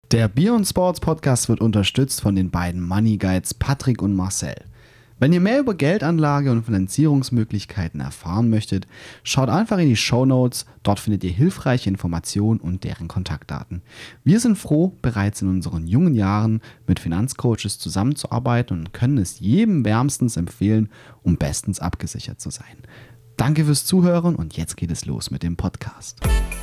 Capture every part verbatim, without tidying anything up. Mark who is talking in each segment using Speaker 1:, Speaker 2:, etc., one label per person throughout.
Speaker 1: Der Beyond Sports Podcast wird unterstützt von den beiden Money Guides Patrick und Marcel. Wenn ihr mehr über Geldanlage und Finanzierungsmöglichkeiten erfahren möchtet, schaut einfach in die Shownotes, dort findet ihr hilfreiche Informationen und deren Kontaktdaten. Wir sind froh, bereits in unseren jungen Jahren mit Finanzcoaches zusammenzuarbeiten und können es jedem wärmstens empfehlen, um bestens abgesichert zu sein. Danke fürs Zuhören und jetzt geht es los mit dem Podcast.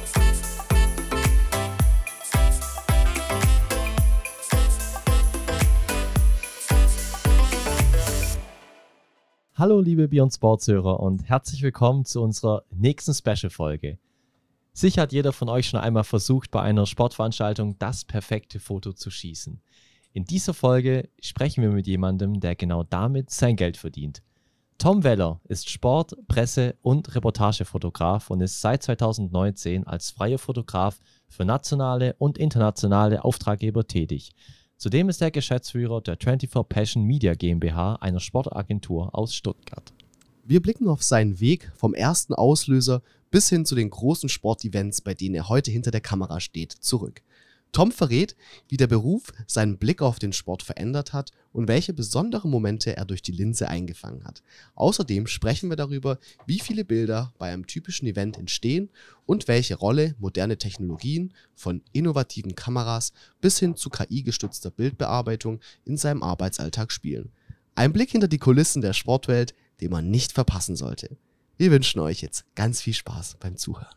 Speaker 2: Hallo liebe Beyond Sports Hörer und herzlich willkommen zu unserer nächsten Special-Folge. Sicher hat jeder von euch schon einmal versucht, bei einer Sportveranstaltung das perfekte Foto zu schießen. In dieser Folge sprechen wir mit jemandem, der genau damit sein Geld verdient. Tom Weller ist Sport-, Presse- und Reportagefotograf und ist seit zweitausendneunzehn als freier Fotograf für nationale und internationale Auftraggeber tätig. Zudem ist er Geschäftsführer der vierundzwanzig Passion Media GmbH, einer Sportagentur aus Stuttgart.
Speaker 3: Wir blicken auf seinen Weg vom ersten Auslöser bis hin zu den großen Sportevents, bei denen er heute hinter der Kamera steht, zurück. Tom verrät, wie der Beruf seinen Blick auf den Sport verändert hat und welche besonderen Momente er durch die Linse eingefangen hat. Außerdem sprechen wir darüber, wie viele Bilder bei einem typischen Event entstehen und welche Rolle moderne Technologien von innovativen Kameras bis hin zu K I-gestützter Bildbearbeitung in seinem Arbeitsalltag spielen. Ein Blick hinter die Kulissen der Sportwelt, den man nicht verpassen sollte. Wir wünschen euch jetzt ganz viel Spaß beim Zuhören.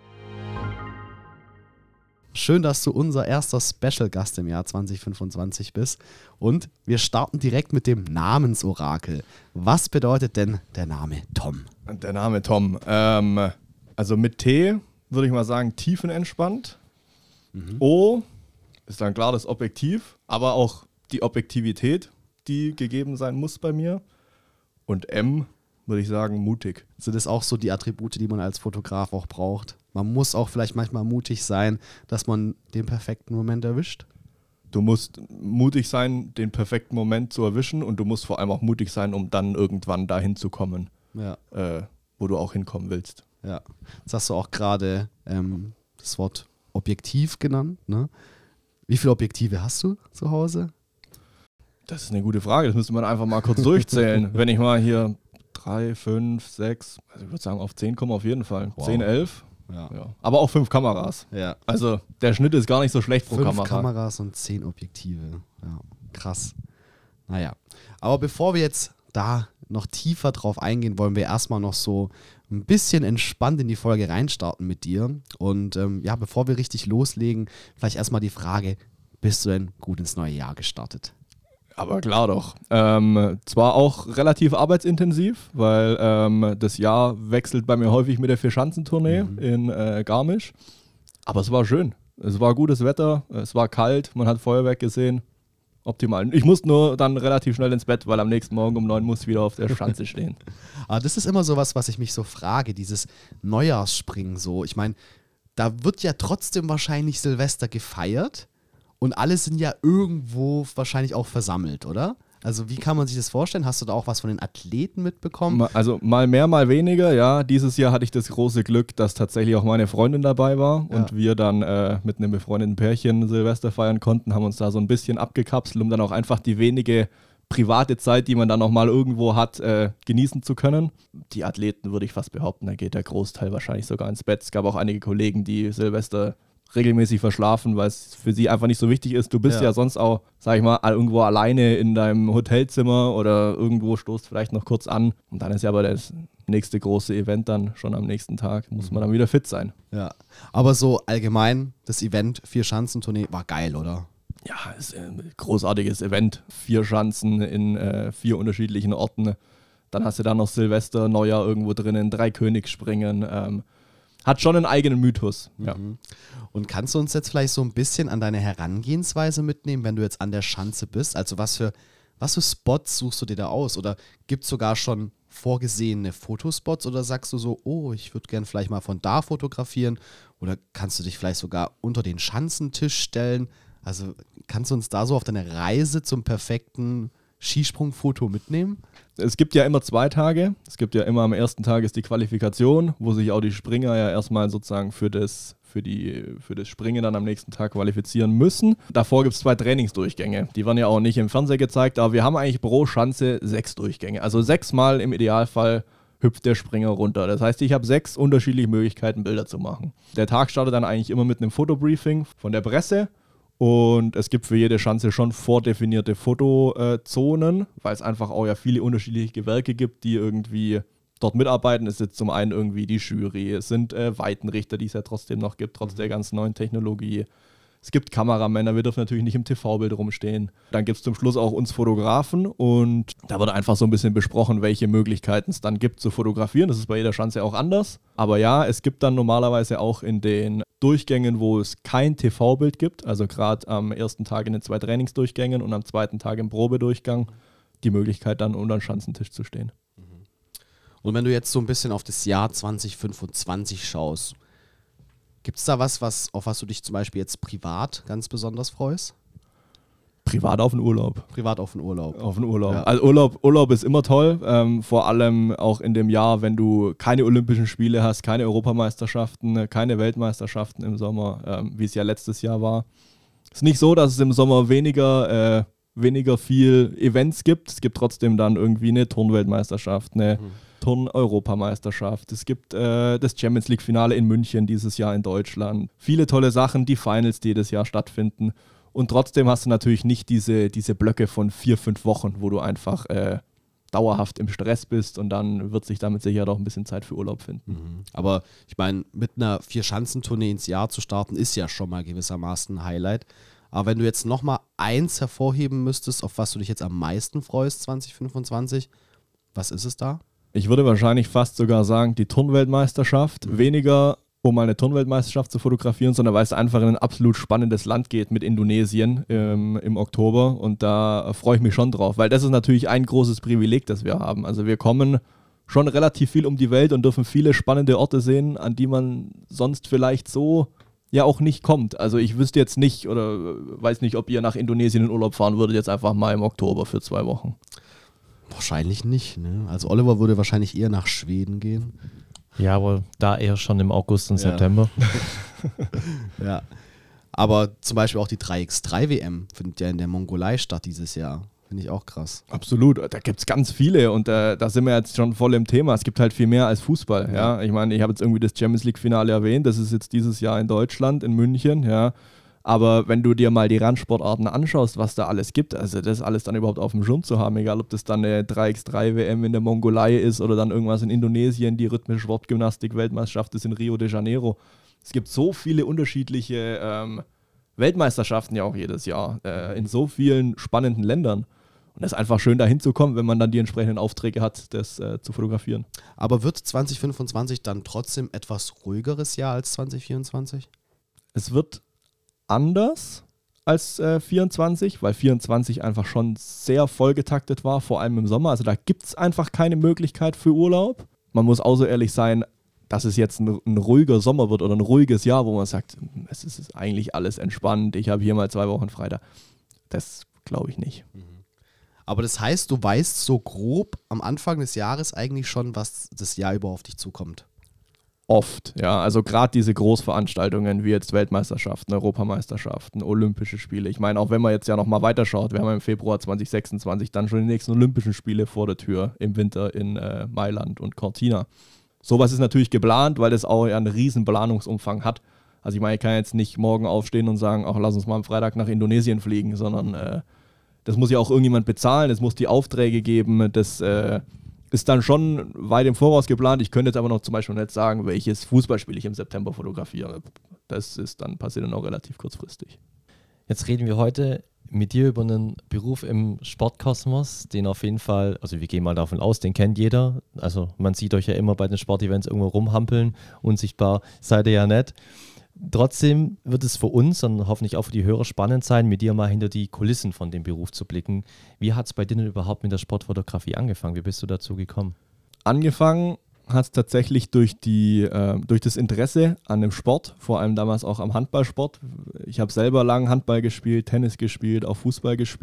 Speaker 3: Schön, dass du unser erster Special-Gast im Jahr zwanzig fünfundzwanzig bist. Und wir starten direkt mit dem Namensorakel. Was bedeutet denn der Name Tom?
Speaker 4: Der Name Tom. Ähm, also mit T würde ich mal sagen tiefenentspannt. Mhm. O ist dann klar das Objektiv, aber auch die Objektivität, die gegeben sein muss bei mir. Und M würde ich sagen mutig.
Speaker 3: Sind das auch so die Attribute, die man als Fotograf auch braucht? Man muss auch vielleicht manchmal mutig sein, dass man den perfekten Moment erwischt.
Speaker 4: Du musst mutig sein, den perfekten Moment zu erwischen und du musst vor allem auch mutig sein, um dann irgendwann dahin zu kommen,
Speaker 3: ja.
Speaker 4: äh, wo du auch hinkommen willst.
Speaker 3: Ja, jetzt hast du auch gerade ähm, das Wort Objektiv genannt, ne? Wie viele Objektive hast du zu Hause?
Speaker 4: Das ist eine gute Frage, das müsste man einfach mal kurz durchzählen. Wenn ich mal hier drei, fünf, sechs, also ich würde sagen auf zehn kommen auf jeden Fall.
Speaker 3: Wow.
Speaker 4: zehn, elf.
Speaker 3: Ja.
Speaker 4: Ja. Aber auch fünf Kameras.
Speaker 3: Ja.
Speaker 4: Also der Schnitt ist gar nicht so schlecht pro
Speaker 3: fünf
Speaker 4: Kamera.
Speaker 3: Kameras und zehn Objektive. Ja, krass. Naja, aber bevor wir jetzt da noch tiefer drauf eingehen, wollen wir erstmal noch so ein bisschen entspannt in die Folge reinstarten mit dir. Und ähm, ja, bevor wir richtig loslegen, vielleicht erstmal die Frage, bist du denn gut ins neue Jahr gestartet?
Speaker 4: Aber klar doch. Ähm, zwar auch relativ arbeitsintensiv, weil ähm, das Jahr wechselt bei mir häufig mit der Vierschanzentournee mhm. in äh, Garmisch. Aber es war schön. Es war gutes Wetter, es war kalt, man hat Feuerwerk gesehen. Optimal. Ich musste nur dann relativ schnell ins Bett, weil am nächsten Morgen um neun muss ich wieder auf der Schanze stehen.
Speaker 3: Aber das ist immer so was, was ich mich so frage, dieses Neujahrsspringen so. Ich meine, da wird ja trotzdem wahrscheinlich Silvester gefeiert. Und alle sind ja irgendwo wahrscheinlich auch versammelt, oder? Also wie kann man sich das vorstellen? Hast du da auch was von den Athleten mitbekommen?
Speaker 4: Also mal mehr, mal weniger, ja. Dieses Jahr hatte ich das große Glück, dass tatsächlich auch meine Freundin dabei war und
Speaker 3: ja.
Speaker 4: wir dann äh, mit einem befreundeten Pärchen Silvester feiern konnten, haben uns da so ein bisschen abgekapselt, um dann auch einfach die wenige private Zeit, die man dann noch mal irgendwo hat, äh, genießen zu können. Die Athleten würde ich fast behaupten, da geht der Großteil wahrscheinlich sogar ins Bett. Es gab auch einige Kollegen, die Silvester regelmäßig verschlafen, weil es für sie einfach nicht so wichtig ist. Du bist ja, ja sonst auch, sag ich mal, irgendwo alleine in deinem Hotelzimmer oder irgendwo stoßt vielleicht noch kurz an. Und dann ist ja aber das nächste große Event dann schon am nächsten Tag. Muss man dann wieder fit sein.
Speaker 3: Ja, aber so allgemein, das Event Vier-Schanzentournee war geil, oder?
Speaker 4: Ja, ist ein großartiges Event. Vier Schanzen in äh, vier unterschiedlichen Orten. Dann hast du da noch Silvester, Neujahr irgendwo drinnen, Dreikönigsspringen. Ähm, Hat schon einen eigenen Mythos. Ja.
Speaker 3: Und kannst du uns jetzt vielleicht so ein bisschen an deine Herangehensweise mitnehmen, wenn du jetzt an der Schanze bist? Also was für, was für Spots suchst du dir da aus? Oder gibt es sogar schon vorgesehene Fotospots? Oder sagst du so, oh, ich würde gerne vielleicht mal von da fotografieren? Oder kannst du dich vielleicht sogar unter den Schanzentisch stellen? Also kannst du uns da so auf deine Reise zum perfekten Skisprungfoto mitnehmen?
Speaker 4: Es gibt ja immer zwei Tage. Es gibt ja immer am ersten Tag ist die Qualifikation, wo sich auch die Springer ja erstmal sozusagen für das, für die, für das Springen dann am nächsten Tag qualifizieren müssen. Davor gibt es zwei Trainingsdurchgänge. Die werden ja auch nicht im Fernsehen gezeigt, aber wir haben eigentlich pro Schanze sechs Durchgänge. Also sechsmal im Idealfall hüpft der Springer runter. Das heißt, ich habe sechs unterschiedliche Möglichkeiten, Bilder zu machen. Der Tag startet dann eigentlich immer mit einem Fotobriefing von der Presse. Und es gibt für jede Schanze schon vordefinierte Fotozonen, weil es einfach auch ja viele unterschiedliche Gewerke gibt, die irgendwie dort mitarbeiten. Es ist jetzt zum einen irgendwie die Jury, es sind äh, Weitenrichter, die es ja trotzdem noch gibt, trotz der ganzen neuen Technologie. Es gibt Kameramänner, wir dürfen natürlich nicht im T V-Bild rumstehen. Dann gibt es zum Schluss auch uns Fotografen und da wird einfach so ein bisschen besprochen, welche Möglichkeiten es dann gibt zu fotografieren. Das ist bei jeder Schanze auch anders. Aber ja, es gibt dann normalerweise auch in den Durchgängen, wo es kein T V-Bild gibt, also gerade am ersten Tag in den zwei Trainingsdurchgängen und am zweiten Tag im Probedurchgang, die Möglichkeit dann unter den Schanzentisch zu stehen.
Speaker 3: Und wenn du jetzt so ein bisschen auf das Jahr zwanzig fünfundzwanzig schaust, gibt es da was, was, auf was du dich zum Beispiel jetzt privat ganz besonders freust?
Speaker 4: Privat auf den Urlaub.
Speaker 3: Privat auf den Urlaub.
Speaker 4: Auf den Urlaub.
Speaker 3: Ja.
Speaker 4: Also Urlaub, Urlaub ist immer toll, ähm, vor allem auch in dem Jahr, wenn du keine Olympischen Spiele hast, keine Europameisterschaften, keine Weltmeisterschaften im Sommer, ähm, wie es ja letztes Jahr war. Es ist nicht so, dass es im Sommer weniger, äh, weniger viel Events gibt. Es gibt trotzdem dann irgendwie eine Turnweltmeisterschaft, eine mhm. Turn-Europameisterschaft. Es gibt äh, das Champions League-Finale in München dieses Jahr in Deutschland. Viele tolle Sachen, die Finals, die jedes Jahr stattfinden. Und trotzdem hast du natürlich nicht diese, diese Blöcke von vier, fünf Wochen, wo du einfach äh, dauerhaft im Stress bist und dann wird sich damit sicher auch ein bisschen Zeit für Urlaub finden.
Speaker 3: Mhm. Aber ich meine, mit einer Vier-Schanzentournee ins Jahr zu starten, ist ja schon mal gewissermaßen ein Highlight. Aber wenn du jetzt nochmal eins hervorheben müsstest, auf was du dich jetzt am meisten freust zwanzig fünfundzwanzig, was ist es da?
Speaker 4: Ich würde wahrscheinlich fast sogar sagen, die Turnweltmeisterschaft. Mhm. Weniger, um eine Turnweltmeisterschaft zu fotografieren, sondern weil es einfach in ein absolut spannendes Land geht mit Indonesien ähm, im Oktober. Und da freue ich mich schon drauf, weil das ist natürlich ein großes Privileg, das wir haben. Also wir kommen schon relativ viel um die Welt und dürfen viele spannende Orte sehen, an die man sonst vielleicht so ja auch nicht kommt. Also ich wüsste jetzt nicht oder weiß nicht, ob ihr nach Indonesien in Urlaub fahren würdet, jetzt einfach mal im Oktober für zwei Wochen.
Speaker 3: Wahrscheinlich nicht, ne? Also Oliver würde wahrscheinlich eher nach Schweden gehen.
Speaker 2: Ja, aber da eher schon im August und
Speaker 3: ja.
Speaker 2: September.
Speaker 3: Ja. Aber zum Beispiel auch die drei mal drei W M findet ja in der Mongolei statt dieses Jahr. Finde ich auch krass.
Speaker 4: Absolut, da gibt es ganz viele und äh, da sind wir jetzt schon voll im Thema. Es gibt halt viel mehr als Fußball. Ja? Ja? Ich meine, ich habe jetzt irgendwie das Champions League-Finale erwähnt, das ist jetzt dieses Jahr in Deutschland, in München, ja. Aber wenn du dir mal die Randsportarten anschaust, was da alles gibt, also das alles dann überhaupt auf dem Schirm zu haben, egal ob das dann eine drei mal drei W M in der Mongolei ist oder dann irgendwas in Indonesien, die rhythmische Sportgymnastik-Weltmeisterschaft ist in Rio de Janeiro. Es gibt so viele unterschiedliche ähm, Weltmeisterschaften ja auch jedes Jahr äh, in so vielen spannenden Ländern. Und es ist einfach schön, da hinzukommen, wenn man dann die entsprechenden Aufträge hat, das äh, zu fotografieren.
Speaker 3: Aber wird zwanzig fünfundzwanzig dann trotzdem etwas ruhigeres Jahr als zwanzig vierundzwanzig?
Speaker 4: Es wird anders als äh, vierundzwanzig, weil vierundzwanzig einfach schon sehr vollgetaktet war, vor allem im Sommer. Also da gibt es einfach keine Möglichkeit für Urlaub. Man muss auch so ehrlich sein, dass es jetzt ein, ein ruhiger Sommer wird oder ein ruhiges Jahr, wo man sagt, es ist eigentlich alles entspannt, ich habe hier mal zwei Wochen frei. Das glaube ich nicht.
Speaker 3: Aber das heißt, du weißt so grob am Anfang des Jahres eigentlich schon, was das Jahr über auf dich zukommt.
Speaker 4: Oft, ja. Also gerade diese Großveranstaltungen wie jetzt Weltmeisterschaften, Europameisterschaften, Olympische Spiele. Ich meine, auch wenn man jetzt ja nochmal weiterschaut, wir haben im Februar zwanzig sechsundzwanzig dann schon die nächsten Olympischen Spiele vor der Tür im Winter in äh, Mailand und Cortina. Sowas ist natürlich geplant, weil das auch ja einen riesen Planungsumfang hat. Also ich meine, ich kann jetzt nicht morgen aufstehen und sagen, ach, lass uns mal am Freitag nach Indonesien fliegen, sondern äh, das muss ja auch irgendjemand bezahlen, es muss die Aufträge geben, das äh, ist dann schon weit im Voraus geplant. Ich könnte jetzt aber noch zum Beispiel nicht sagen, welches Fußballspiel ich im September fotografiere. Das ist dann passiert dann auch relativ kurzfristig.
Speaker 2: Jetzt reden wir heute mit dir über einen Beruf im Sportkosmos, den auf jeden Fall, also wir gehen mal davon aus, den kennt jeder. Also man sieht euch ja immer bei den Sportevents irgendwo rumhampeln, unsichtbar seid ihr ja nicht. Trotzdem wird es für uns und hoffentlich auch für die Hörer spannend sein, mit dir mal hinter die Kulissen von dem Beruf zu blicken. Wie hat es bei dir denn überhaupt mit der Sportfotografie angefangen? Wie bist du dazu gekommen?
Speaker 4: Angefangen hat es tatsächlich durch, die, äh, durch das Interesse an dem Sport, vor allem damals auch am Handballsport. Ich habe selber lang Handball gespielt, Tennis gespielt, auch Fußball gespielt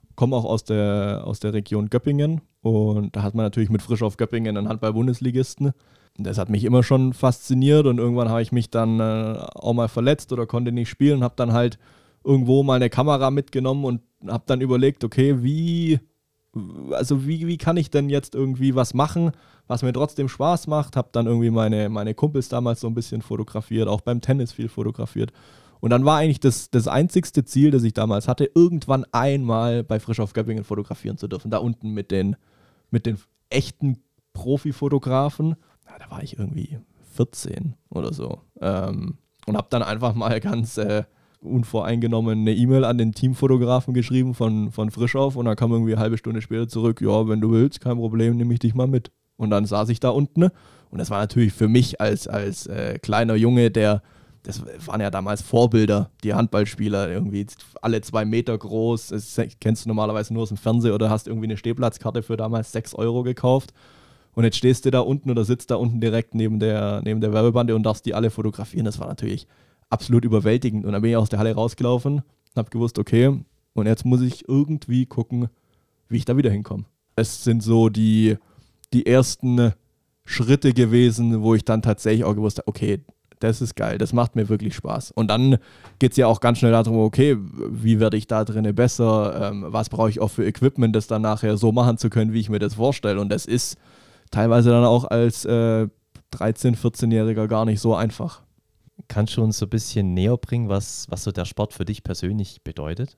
Speaker 4: komme auch aus der, aus der Region Göppingen und da hat man natürlich mit Frischhoff Göppingen einen Handball-Bundesligisten. Das hat mich immer schon fasziniert und irgendwann habe ich mich dann äh, auch mal verletzt oder konnte nicht spielen und habe dann halt irgendwo mal eine Kamera mitgenommen und habe dann überlegt, okay, wie, also wie, wie kann ich denn jetzt irgendwie was machen, was mir trotzdem Spaß macht. Habe dann irgendwie meine, meine Kumpels damals so ein bisschen fotografiert, auch beim Tennis viel fotografiert. Und dann war eigentlich das, das einzigste Ziel, das ich damals hatte, irgendwann einmal bei Frischhoff Göppingen fotografieren zu dürfen. Da unten mit den, mit den echten Profifotografen. Ja, da war ich irgendwie vierzehn oder so. Ähm, und habe dann einfach mal ganz äh, unvoreingenommen eine E-Mail an den Teamfotografen geschrieben von, von Frischhoff und dann kam irgendwie eine halbe Stunde später zurück, ja, wenn du willst, kein Problem, nehme ich dich mal mit. Und dann saß ich da unten und das war natürlich für mich als, als äh, kleiner Junge, der, das waren ja damals Vorbilder, die Handballspieler, irgendwie alle zwei Meter groß, das kennst du normalerweise nur aus dem Fernsehen oder hast irgendwie eine Stehplatzkarte für damals sechs Euro gekauft. Und jetzt stehst du da unten oder sitzt da unten direkt neben der, neben der Werbebande und darfst die alle fotografieren. Das war natürlich absolut überwältigend. Und dann bin ich aus der Halle rausgelaufen und habe gewusst, okay, und jetzt muss ich irgendwie gucken, wie ich da wieder hinkomme. Es sind so die, die ersten Schritte gewesen, wo ich dann tatsächlich auch gewusst habe, okay, das ist geil, das macht mir wirklich Spaß. Und dann geht es ja auch ganz schnell darum, okay, wie werde ich da drinnen besser, ähm, was brauche ich auch für Equipment, das dann nachher so machen zu können, wie ich mir das vorstelle. Und das ist teilweise dann auch als äh, dreizehn-, vierzehnjähriger gar nicht so einfach.
Speaker 2: Kannst du uns so ein bisschen näher bringen, was, was so der Sport für dich persönlich bedeutet?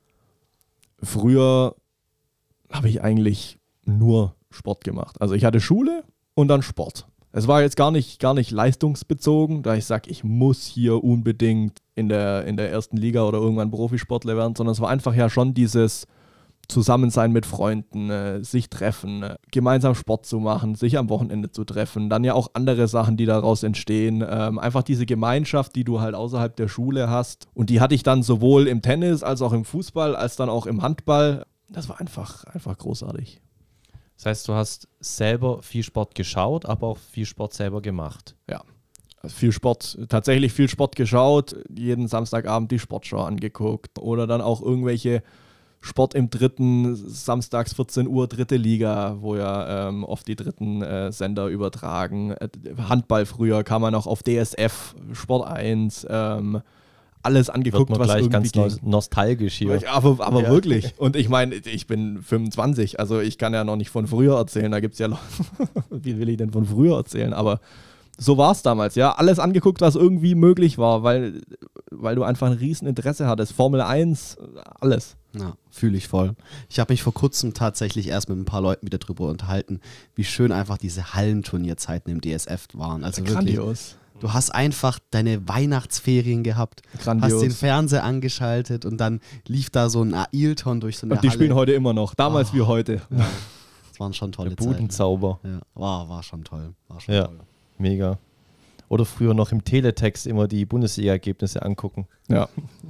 Speaker 4: Früher habe ich eigentlich nur Sport gemacht. Also ich hatte Schule und dann Sport. Es war jetzt gar nicht, gar nicht leistungsbezogen, da ich sage, ich muss hier unbedingt in der, in der ersten Liga oder irgendwann Profisportler werden, sondern es war einfach ja schon dieses Zusammensein mit Freunden, äh, sich treffen, äh, gemeinsam Sport zu machen, sich am Wochenende zu treffen, dann ja auch andere Sachen, die daraus entstehen. Ähm, einfach diese Gemeinschaft, die du halt außerhalb der Schule hast. Und die hatte ich dann sowohl im Tennis als auch im Fußball, als dann auch im Handball. Das war einfach, einfach großartig.
Speaker 2: Das heißt, du hast selber viel Sport geschaut, aber auch viel Sport selber gemacht.
Speaker 4: Ja, also viel Sport, tatsächlich viel Sport geschaut, jeden Samstagabend die Sportschau angeguckt oder dann auch irgendwelche Sport im dritten, samstags vierzehn Uhr, dritte Liga, wo ja ähm, oft die dritten äh, Sender übertragen. Äh, Handball früher kam man auch auf D S F, Sport eins, ähm, alles angeguckt,
Speaker 2: Wird man
Speaker 4: was
Speaker 2: gleich
Speaker 4: irgendwie
Speaker 2: ganz
Speaker 4: ging.
Speaker 2: nostalgisch hier.
Speaker 4: Aber, aber
Speaker 2: Ja.
Speaker 4: wirklich. Und ich meine, ich bin fünfundzwanzig, also ich kann ja noch nicht von früher erzählen. Da gibt es ja noch, wie will ich denn von früher erzählen? Aber so war es damals, ja. Alles angeguckt, was irgendwie möglich war, weil, weil du einfach ein riesen Interesse hattest. Formel eins, alles.
Speaker 3: Ja, fühle ich voll. Ich habe mich vor kurzem tatsächlich erst mit ein paar Leuten wieder drüber unterhalten, wie schön einfach diese Hallenturnierzeiten im D S F waren. Also wirklich,
Speaker 4: Grandios.
Speaker 3: du hast einfach deine Weihnachtsferien gehabt,
Speaker 4: Grandios.
Speaker 3: hast den Fernseher angeschaltet und dann lief da so ein Ailton durch so eine
Speaker 4: Und die
Speaker 3: Halle.
Speaker 4: spielen heute immer noch, damals
Speaker 3: Oh.
Speaker 4: wie heute.
Speaker 3: Ja, das waren schon tolle
Speaker 2: Der
Speaker 3: Zeiten.
Speaker 2: Budenzauber.
Speaker 3: Ja, war, war schon toll. War schon
Speaker 2: Ja.
Speaker 3: toll.
Speaker 2: Mega. Oder früher noch im Teletext immer die Bundesliga-Ergebnisse angucken.
Speaker 4: Ja.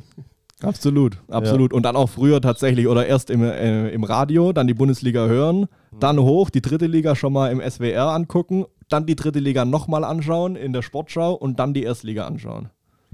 Speaker 4: Absolut, absolut. Und dann auch früher tatsächlich oder erst im, äh, im Radio, dann die Bundesliga hören, dann hoch, die dritte Liga schon mal im S W R angucken, dann die dritte Liga nochmal anschauen in der Sportschau und dann die Erstliga anschauen.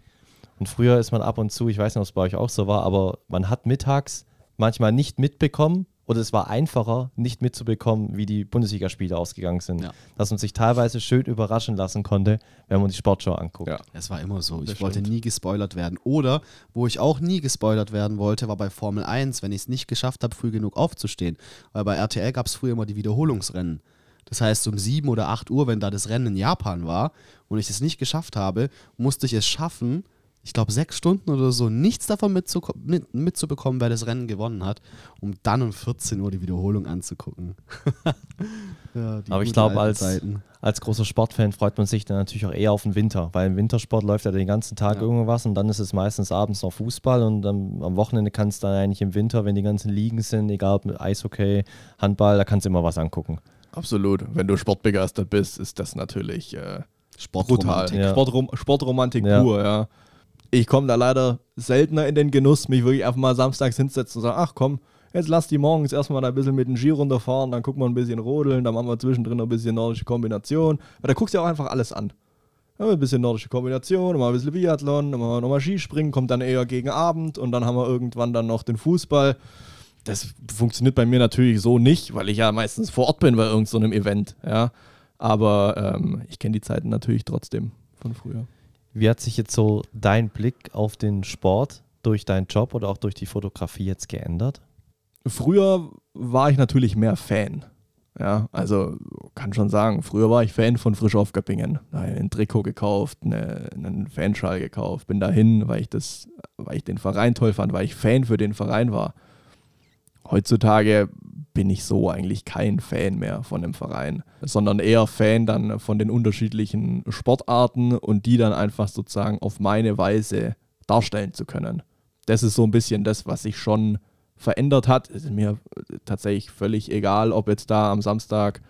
Speaker 2: Und früher ist man ab und zu, ich weiß nicht, ob es bei euch auch so war, aber man hat mittags manchmal nicht mitbekommen oder es war einfacher, nicht mitzubekommen, wie die Bundesligaspiele ausgegangen sind.
Speaker 3: Ja.
Speaker 2: Dass man sich teilweise schön überraschen lassen konnte, wenn man die Sportschau anguckt.
Speaker 4: Ja.
Speaker 3: Es war immer so. Ich
Speaker 4: Das
Speaker 3: wollte
Speaker 4: stimmt.
Speaker 3: nie gespoilert werden. Oder, wo ich auch nie gespoilert werden wollte, war bei Formel eins, wenn ich es nicht geschafft habe, früh genug aufzustehen. Weil bei R T L gab es früher immer die Wiederholungsrennen. Das heißt, um sieben oder acht Uhr, wenn da das Rennen in Japan war und ich es nicht geschafft habe, musste ich es schaffen, ich glaube sechs Stunden oder so, nichts davon mitzuko- mit, mitzubekommen, wer das Rennen gewonnen hat, um dann um vierzehn Uhr die Wiederholung anzugucken. Ja, die
Speaker 2: Aber ich
Speaker 3: guten
Speaker 2: glaube,
Speaker 3: alten
Speaker 2: als,
Speaker 3: Zeiten.
Speaker 2: als großer Sportfan freut man sich dann natürlich auch eher auf den Winter, weil im Wintersport läuft ja den ganzen Tag
Speaker 3: Ja.
Speaker 2: irgendwas und dann ist es meistens abends noch Fußball und dann, am Wochenende kannst du dann eigentlich im Winter, wenn die ganzen Ligen sind, egal ob mit Eishockey, Handball, da kannst du immer was angucken.
Speaker 4: Absolut. Wenn du sportbegeistert bist, ist das natürlich äh,
Speaker 3: Sportromantik.
Speaker 4: brutal.
Speaker 2: Ja.
Speaker 4: Sportrom Sportromantik
Speaker 2: Ja.
Speaker 4: pur, ja. Ich komme da leider seltener in den Genuss, mich wirklich einfach mal samstags hinsetzen und sagen, ach komm, jetzt lass die morgens erstmal da ein bisschen mit dem Ski runterfahren, dann gucken wir ein bisschen rodeln, dann machen wir zwischendrin noch ein bisschen nordische Kombination. Weil da guckst du ja auch einfach alles an. Ja, ein bisschen nordische Kombination, dann mal ein bisschen Biathlon, dann machen wir nochmal Skispringen, kommt dann eher gegen Abend und dann haben wir irgendwann dann noch den Fußball. Das funktioniert bei mir natürlich so nicht, weil ich ja meistens vor Ort bin bei irgendeinem so Event. Ja. Aber ähm, ich kenne die Zeiten natürlich trotzdem von früher.
Speaker 2: Wie hat sich jetzt so dein Blick auf den Sport durch deinen Job oder auch durch die Fotografie jetzt geändert?
Speaker 4: Früher war ich natürlich mehr Fan. Ja, also kann schon sagen, früher war ich Fan von Frisch auf Göppingen. Da habe ich ein Trikot gekauft, eine, einen Fanschal gekauft, bin dahin, weil ich das, weil ich den Verein toll fand, weil ich Fan für den Verein war. Heutzutage bin ich so eigentlich kein Fan mehr von dem Verein, sondern eher Fan dann von den unterschiedlichen Sportarten und die dann einfach sozusagen auf meine Weise darstellen zu können. Das ist so ein bisschen das, was sich schon verändert hat. Es ist mir tatsächlich völlig egal, ob jetzt da am Samstag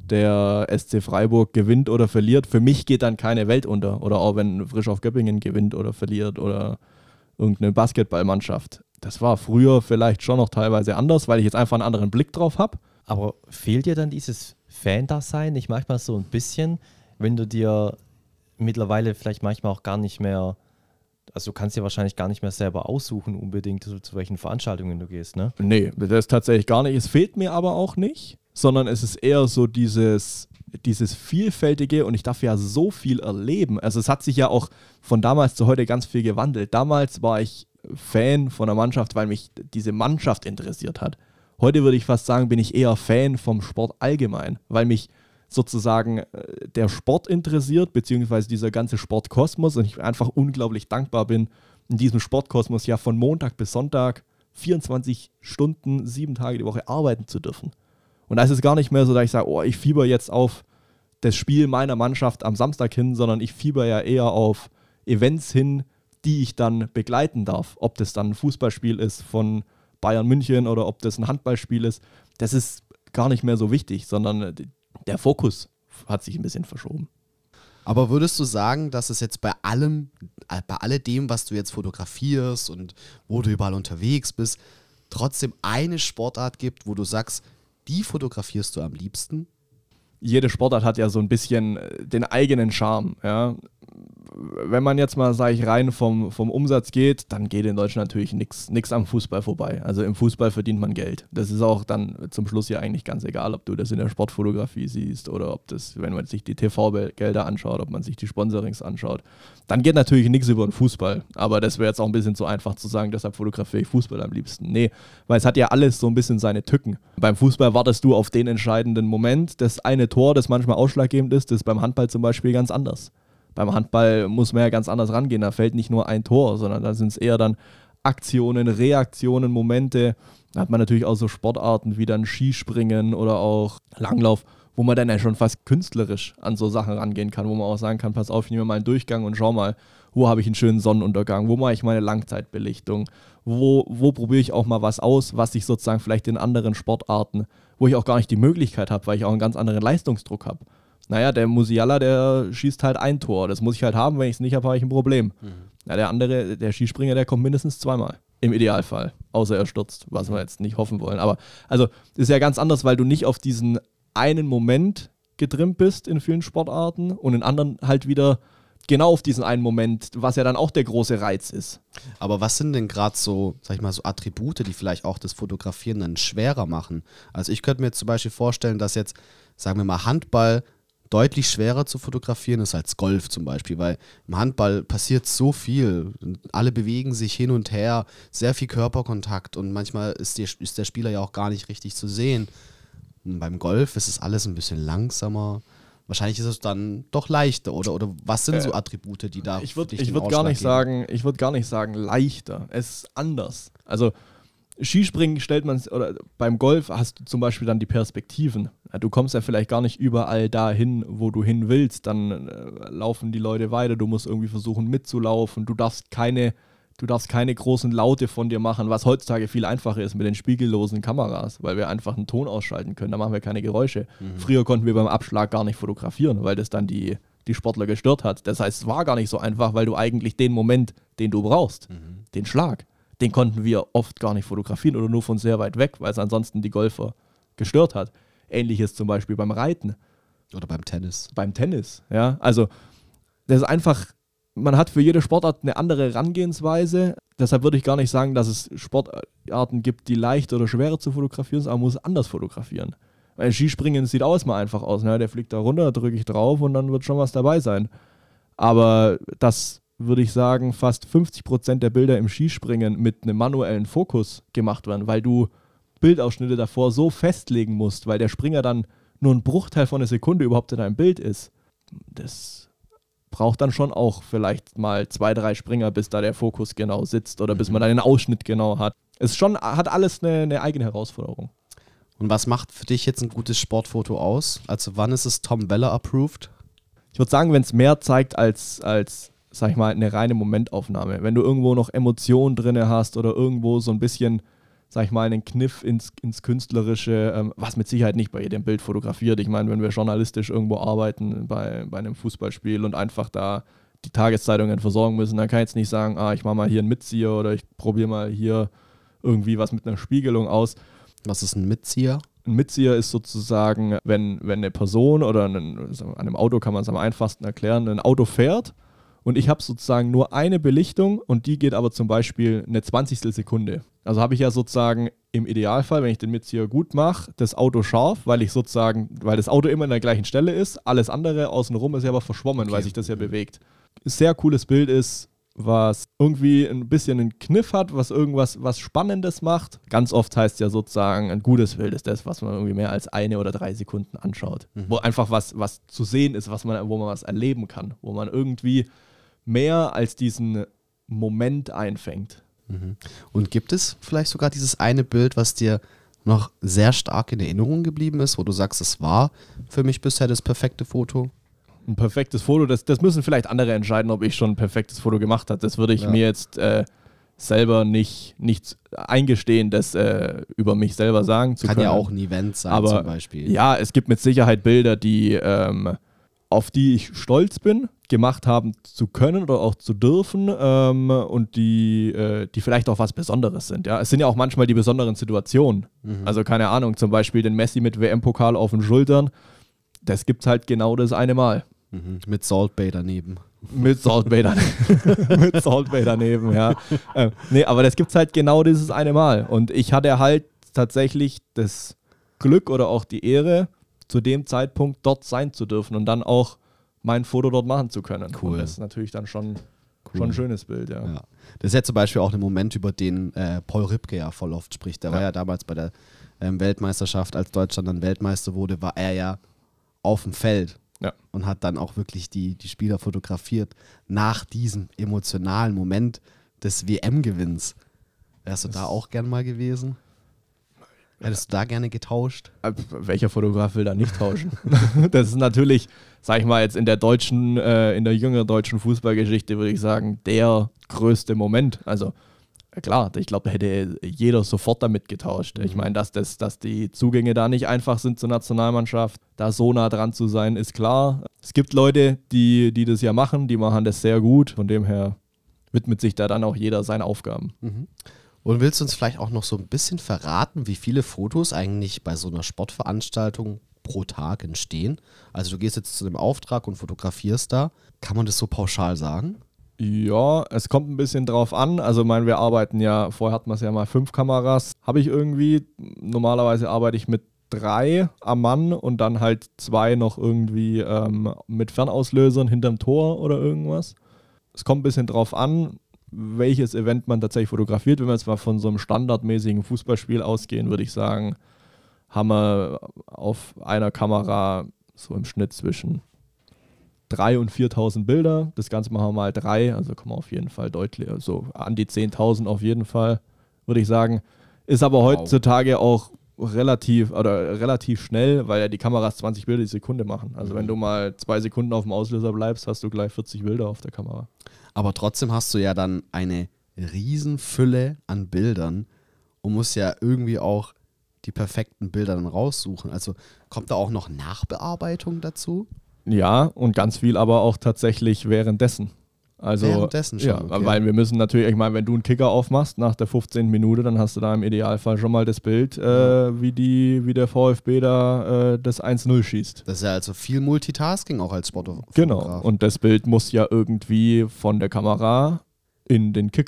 Speaker 4: der S C Freiburg gewinnt oder verliert. Für mich geht dann keine Welt unter. Oder auch wenn Frisch auf Göppingen gewinnt oder verliert oder irgendeine Basketballmannschaft. Das war früher vielleicht schon noch teilweise anders, weil ich jetzt einfach einen anderen Blick drauf habe.
Speaker 2: Aber fehlt dir dann dieses Fan-Dasein nicht manchmal so ein bisschen, wenn du dir mittlerweile vielleicht manchmal auch gar nicht mehr, also du kannst dir wahrscheinlich gar nicht mehr selber aussuchen unbedingt, zu, zu welchen Veranstaltungen du gehst, ne?
Speaker 4: Nee, das tatsächlich gar nicht. Es fehlt mir aber auch nicht, sondern es ist eher so dieses, dieses Vielfältige und ich darf ja so viel erleben. Also es hat sich ja auch von damals zu heute ganz viel gewandelt. Damals war ich Fan von der Mannschaft, weil mich diese Mannschaft interessiert hat. Heute würde ich fast sagen, bin ich eher Fan vom Sport allgemein, weil mich sozusagen der Sport interessiert, beziehungsweise dieser ganze Sportkosmos und ich einfach unglaublich dankbar bin, in diesem Sportkosmos ja von Montag bis Sonntag vierundzwanzig Stunden, sieben Tage die Woche arbeiten zu dürfen. Und da ist es gar nicht mehr so, dass ich sage, oh, ich fieber jetzt auf das Spiel meiner Mannschaft am Samstag hin, sondern ich fieber ja eher auf Events hin, die ich dann begleiten darf. Ob das dann ein Fußballspiel ist von Bayern München oder ob das ein Handballspiel ist, das ist gar nicht mehr so wichtig, sondern der Fokus hat sich ein bisschen verschoben.
Speaker 3: Aber würdest du sagen, dass es jetzt bei allem, bei alledem, was du jetzt fotografierst und wo du überall unterwegs bist, trotzdem eine Sportart gibt, wo du sagst, die fotografierst du am liebsten?
Speaker 4: Jede Sportart hat ja so ein bisschen den eigenen Charme, ja. Wenn man jetzt mal, sage ich, rein vom, vom Umsatz geht, dann geht in Deutschland natürlich nichts am Fußball vorbei. Also im Fußball verdient man Geld. Das ist auch dann zum Schluss ja eigentlich ganz egal, ob du das in der Sportfotografie siehst oder ob das, wenn man sich die T V-Gelder anschaut, ob man sich die Sponsorings anschaut. Dann geht natürlich nichts über den Fußball. Aber das wäre jetzt auch ein bisschen zu einfach zu sagen, deshalb fotografiere ich Fußball am liebsten. Nee, weil es hat ja alles so ein bisschen seine Tücken. Beim Fußball wartest du auf den entscheidenden Moment. Das eine Tor, das manchmal ausschlaggebend ist, das ist beim Handball zum Beispiel ganz anders. Beim Handball muss man ja ganz anders rangehen. Da fällt nicht nur ein Tor, sondern da sind es eher dann Aktionen, Reaktionen, Momente. Da hat man natürlich auch so Sportarten wie dann Skispringen oder auch Langlauf, wo man dann ja schon fast künstlerisch an so Sachen rangehen kann, wo man auch sagen kann, pass auf, ich nehme mal einen Durchgang und schau mal, wo habe ich einen schönen Sonnenuntergang, wo mache ich meine Langzeitbelichtung, wo, wo probiere ich auch mal was aus, was ich sozusagen vielleicht in anderen Sportarten, wo ich auch gar nicht die Möglichkeit habe, weil ich auch einen ganz anderen Leistungsdruck habe. Naja, der Musiala, der schießt halt ein Tor. Das muss ich halt haben, wenn ich es nicht habe, habe ich ein Problem. Mhm. Ja, der andere, der Skispringer, der kommt mindestens zweimal. Im Idealfall. Außer er stürzt, was wir jetzt nicht hoffen wollen. Aber also, das ist ja ganz anders, weil du nicht auf diesen einen Moment getrimmt bist in vielen Sportarten und in anderen halt wieder genau auf diesen einen Moment, was ja dann auch der große Reiz ist.
Speaker 3: Aber was sind denn gerade so, sag ich mal, so Attribute, die vielleicht auch das Fotografieren dann schwerer machen? Also ich könnte mir jetzt zum Beispiel vorstellen, dass jetzt, sagen wir mal, Handball deutlich schwerer zu fotografieren ist als Golf zum Beispiel, weil im Handball passiert so viel. Alle bewegen sich hin und her, sehr viel Körperkontakt und manchmal ist, die, ist der Spieler ja auch gar nicht richtig zu sehen. Und beim Golf ist es alles ein bisschen langsamer. Wahrscheinlich ist es dann doch leichter, oder? Oder was sind so Attribute, die da
Speaker 4: Ich würde würd gar nicht sagen, ich würde gar nicht sagen leichter. Es ist anders. Also Skispringen stellt man, oder beim Golf hast du zum Beispiel dann die Perspektiven. Du kommst ja vielleicht gar nicht überall dahin, wo du hin willst. Dann äh, laufen die Leute weiter. Du musst irgendwie versuchen mitzulaufen. Du darfst keine, du darfst keine großen Laute von dir machen, was heutzutage viel einfacher ist mit den spiegellosen Kameras, weil wir einfach einen Ton ausschalten können. Da machen wir keine Geräusche. Mhm. Früher konnten wir beim Abschlag gar nicht fotografieren, weil das dann die, die Sportler gestört hat. Das heißt, es war gar nicht so einfach, weil du eigentlich den Moment, den du brauchst, mhm. den Schlag, den konnten wir oft gar nicht fotografieren oder nur von sehr weit weg, weil es ansonsten die Golfer gestört hat. Ähnliches zum Beispiel beim Reiten.
Speaker 3: Oder beim Tennis.
Speaker 4: Beim Tennis, ja. Also das ist einfach, man hat für jede Sportart eine andere Herangehensweise. deshalb würde ich gar nicht sagen, dass es Sportarten gibt, die leicht oder schwerer zu fotografieren sind, aber man muss anders fotografieren. Weil Skispringen sieht auch mal einfach aus. Ne? Der fliegt da runter, da drücke ich drauf und dann wird schon was dabei sein. Aber das würde ich sagen, fast fünfzig Prozent der Bilder im Skispringen mit einem manuellen Fokus gemacht werden, weil du Bildausschnitte davor so festlegen musst, weil der Springer dann nur ein Bruchteil von einer Sekunde überhaupt in deinem Bild ist. Das braucht dann schon auch vielleicht mal zwei, drei Springer, bis da der Fokus genau sitzt oder mhm. bis man dann den Ausschnitt genau hat. Es schon, hat alles eine, eine eigene Herausforderung.
Speaker 3: Und was macht für dich jetzt ein gutes Sportfoto aus? Also wann ist es Tom Weller approved?
Speaker 4: Ich würde sagen, wenn es mehr zeigt als, als, sag ich mal, eine reine Momentaufnahme. Wenn du irgendwo noch Emotionen drin hast oder irgendwo so ein bisschen, sag ich mal, einen Kniff ins, ins Künstlerische, ähm, was mit Sicherheit nicht bei jedem Bild fotografiert. Ich meine, wenn wir journalistisch irgendwo arbeiten bei, bei einem Fußballspiel und einfach da die Tageszeitungen versorgen müssen, dann kann ich jetzt nicht sagen, ah, ich mache mal hier einen Mitzieher oder ich probiere mal hier irgendwie was mit einer Spiegelung aus.
Speaker 3: Was ist ein Mitzieher?
Speaker 4: Ein Mitzieher ist sozusagen, wenn, wenn eine Person oder ein, an einem Auto kann man es am einfachsten erklären, ein Auto fährt und ich habe sozusagen nur eine Belichtung und die geht aber zum Beispiel eine zwanzigstel Sekunde. Also habe ich ja sozusagen im Idealfall, wenn ich den Mitzieher gut mache, das Auto scharf, weil ich sozusagen, weil das Auto immer an der gleichen Stelle ist, alles andere außenrum ist ja aber verschwommen, okay. weil sich das ja bewegt. Sehr cooles Bild ist, was irgendwie ein bisschen einen Kniff hat, was irgendwas was Spannendes macht. Ganz oft heißt ja sozusagen, ein gutes Bild ist das, was man irgendwie mehr als eine oder drei Sekunden anschaut. Mhm. Wo einfach was, was zu sehen ist, was man, wo man was erleben kann, wo man irgendwie mehr als diesen Moment einfängt.
Speaker 3: Mhm. Und gibt es vielleicht sogar dieses eine Bild, was dir noch sehr stark in Erinnerung geblieben ist, wo du sagst, es war für mich bisher das perfekte Foto?
Speaker 4: Ein perfektes Foto, das, das müssen vielleicht andere entscheiden, ob ich schon ein perfektes Foto gemacht habe. Das würde ich ja. mir jetzt äh, selber nicht, nicht eingestehen, das äh, über mich selber sagen zu
Speaker 3: Kann
Speaker 4: können.
Speaker 3: Kann ja auch ein Event sein
Speaker 4: Aber,
Speaker 3: zum Beispiel.
Speaker 4: Ja, es gibt mit Sicherheit Bilder, die, ähm, auf die ich stolz bin, gemacht haben zu können oder auch zu dürfen ähm, und die, äh, die vielleicht auch was Besonderes sind. Ja? Es sind ja auch manchmal die besonderen Situationen. Mhm. Also keine Ahnung, zum Beispiel den Messi mit W M-Pokal auf den Schultern. Das gibt's halt genau das eine Mal.
Speaker 3: Mhm. Mit Salt Bay daneben.
Speaker 4: Mit Salt Bay daneben. Mit Salt Bay daneben, ja. ähm, nee, aber das gibt's halt genau dieses eine Mal. Und ich hatte halt tatsächlich das Glück oder auch die Ehre, zu dem Zeitpunkt dort sein zu dürfen und dann auch mein Foto dort machen zu können.
Speaker 3: Cool.
Speaker 4: Und das ist natürlich dann schon,
Speaker 3: cool.
Speaker 4: schon ein schönes Bild, ja.
Speaker 3: ja. Das ist ja zum Beispiel auch ein Moment, über den äh, Paul Ripke ja voll oft spricht. Der ja. war ja damals bei der ähm, Weltmeisterschaft, als Deutschland dann Weltmeister wurde, war er ja auf dem Feld ja. und hat dann auch wirklich die, die Spieler fotografiert nach diesem emotionalen Moment des W M-Gewinns. Wärst du das da auch gern mal gewesen? Hättest du da gerne getauscht?
Speaker 4: Welcher Fotograf will da nicht tauschen? Das ist natürlich, sag ich mal, jetzt in der deutschen, äh, in der jüngeren deutschen Fußballgeschichte würde ich sagen, der größte Moment. Also klar, ich glaube, da hätte jeder sofort damit getauscht. Mhm. Ich meine, dass, das, dass die Zugänge da nicht einfach sind zur Nationalmannschaft, da so nah dran zu sein, ist klar. Es gibt Leute, die, die das ja machen, die machen das sehr gut. Von dem her widmet sich da dann auch jeder seinen Aufgaben.
Speaker 3: Mhm. Und willst du uns vielleicht auch noch so ein bisschen verraten, wie viele Fotos eigentlich bei so einer Sportveranstaltung pro Tag entstehen? Also du gehst jetzt zu einem Auftrag und fotografierst da. Kann man das so pauschal sagen?
Speaker 4: Ja, es kommt ein bisschen drauf an. Also, ich meine, wir arbeiten ja, vorher hatten wir es ja mal fünf Kameras. Habe ich irgendwie, normalerweise arbeite ich mit drei am Mann und dann halt zwei noch irgendwie ähm, mit Fernauslösern hinterm Tor oder irgendwas. Es kommt ein bisschen drauf an, welches Event man tatsächlich fotografiert. Wenn wir jetzt mal von so einem standardmäßigen Fußballspiel ausgehen, würde ich sagen, haben wir auf einer Kamera so im Schnitt zwischen dreitausend und viertausend Bilder. Das Ganze machen wir mal drei, also kommen wir auf jeden Fall deutlich, so also an die zehntausend auf jeden Fall, würde ich sagen. Ist aber wow. heutzutage auch relativ oder relativ schnell, weil ja die Kameras zwanzig Bilder die Sekunde machen. Also mhm. wenn du mal zwei Sekunden auf dem Auslöser bleibst, hast du gleich vierzig Bilder auf der Kamera.
Speaker 3: Aber trotzdem hast du ja dann eine Riesenfülle an Bildern und musst ja irgendwie auch die perfekten Bilder dann raussuchen. Also kommt da auch noch Nachbearbeitung dazu?
Speaker 4: Ja, und ganz viel aber auch tatsächlich währenddessen. Also,
Speaker 3: währenddessen schon,
Speaker 4: ja,
Speaker 3: okay.
Speaker 4: Weil wir müssen natürlich, ich meine, wenn du einen Kicker aufmachst nach der fünfzehnten Minute, dann hast du da im Idealfall schon mal das Bild, äh, wie, die, wie der VfB da äh, das eins null schießt.
Speaker 3: Das ist ja also viel Multitasking auch als Sportfotograf.
Speaker 4: Genau, und das Bild muss ja irgendwie von der Kamera in den Kicker.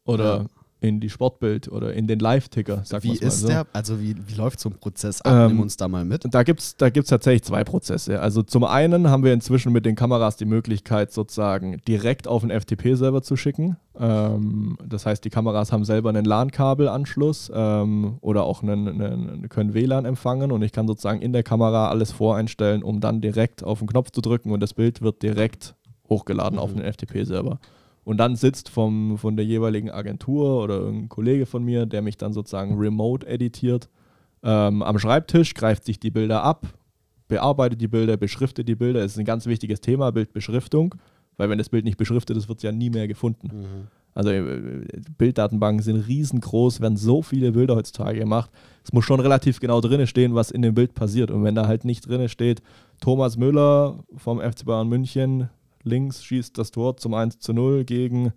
Speaker 4: oder
Speaker 3: Ja.
Speaker 4: in die Sportbild oder in den Live-Ticker, sag
Speaker 3: Wie
Speaker 4: mal's mal
Speaker 3: ist
Speaker 4: so.
Speaker 3: der, also wie, wie läuft so ein Prozess ab?
Speaker 4: Ähm,
Speaker 3: Nimm uns da mal mit.
Speaker 4: Da gibt es da gibt's tatsächlich zwei Prozesse. Also zum einen haben wir inzwischen mit den Kameras die Möglichkeit, sozusagen direkt auf den F T P-Server zu schicken. Ähm, das heißt, die Kameras haben selber einen LAN-Kabelanschluss ähm, oder auch einen, einen, können W L A N empfangen und ich kann sozusagen in der Kamera alles voreinstellen, um dann direkt auf den Knopf zu drücken und das Bild wird direkt hochgeladen
Speaker 3: Mhm.
Speaker 4: auf den F T P-Server. Und dann sitzt vom, von der jeweiligen Agentur oder irgendein Kollege von mir, der mich dann sozusagen remote editiert, ähm, am Schreibtisch, greift sich die Bilder ab, bearbeitet die Bilder, beschriftet die Bilder. Das ist ein ganz wichtiges Thema, Bildbeschriftung, weil wenn das Bild nicht beschriftet ist, wird es ja nie mehr gefunden.
Speaker 3: Mhm.
Speaker 4: Also äh, Bilddatenbanken sind riesengroß, werden so viele Bilder heutzutage gemacht. Es muss schon relativ genau drin stehen, was in dem Bild passiert. Und wenn da halt nicht drin steht, Thomas Müller vom F C Bayern München links schießt das Tor zum eins zu null gegen,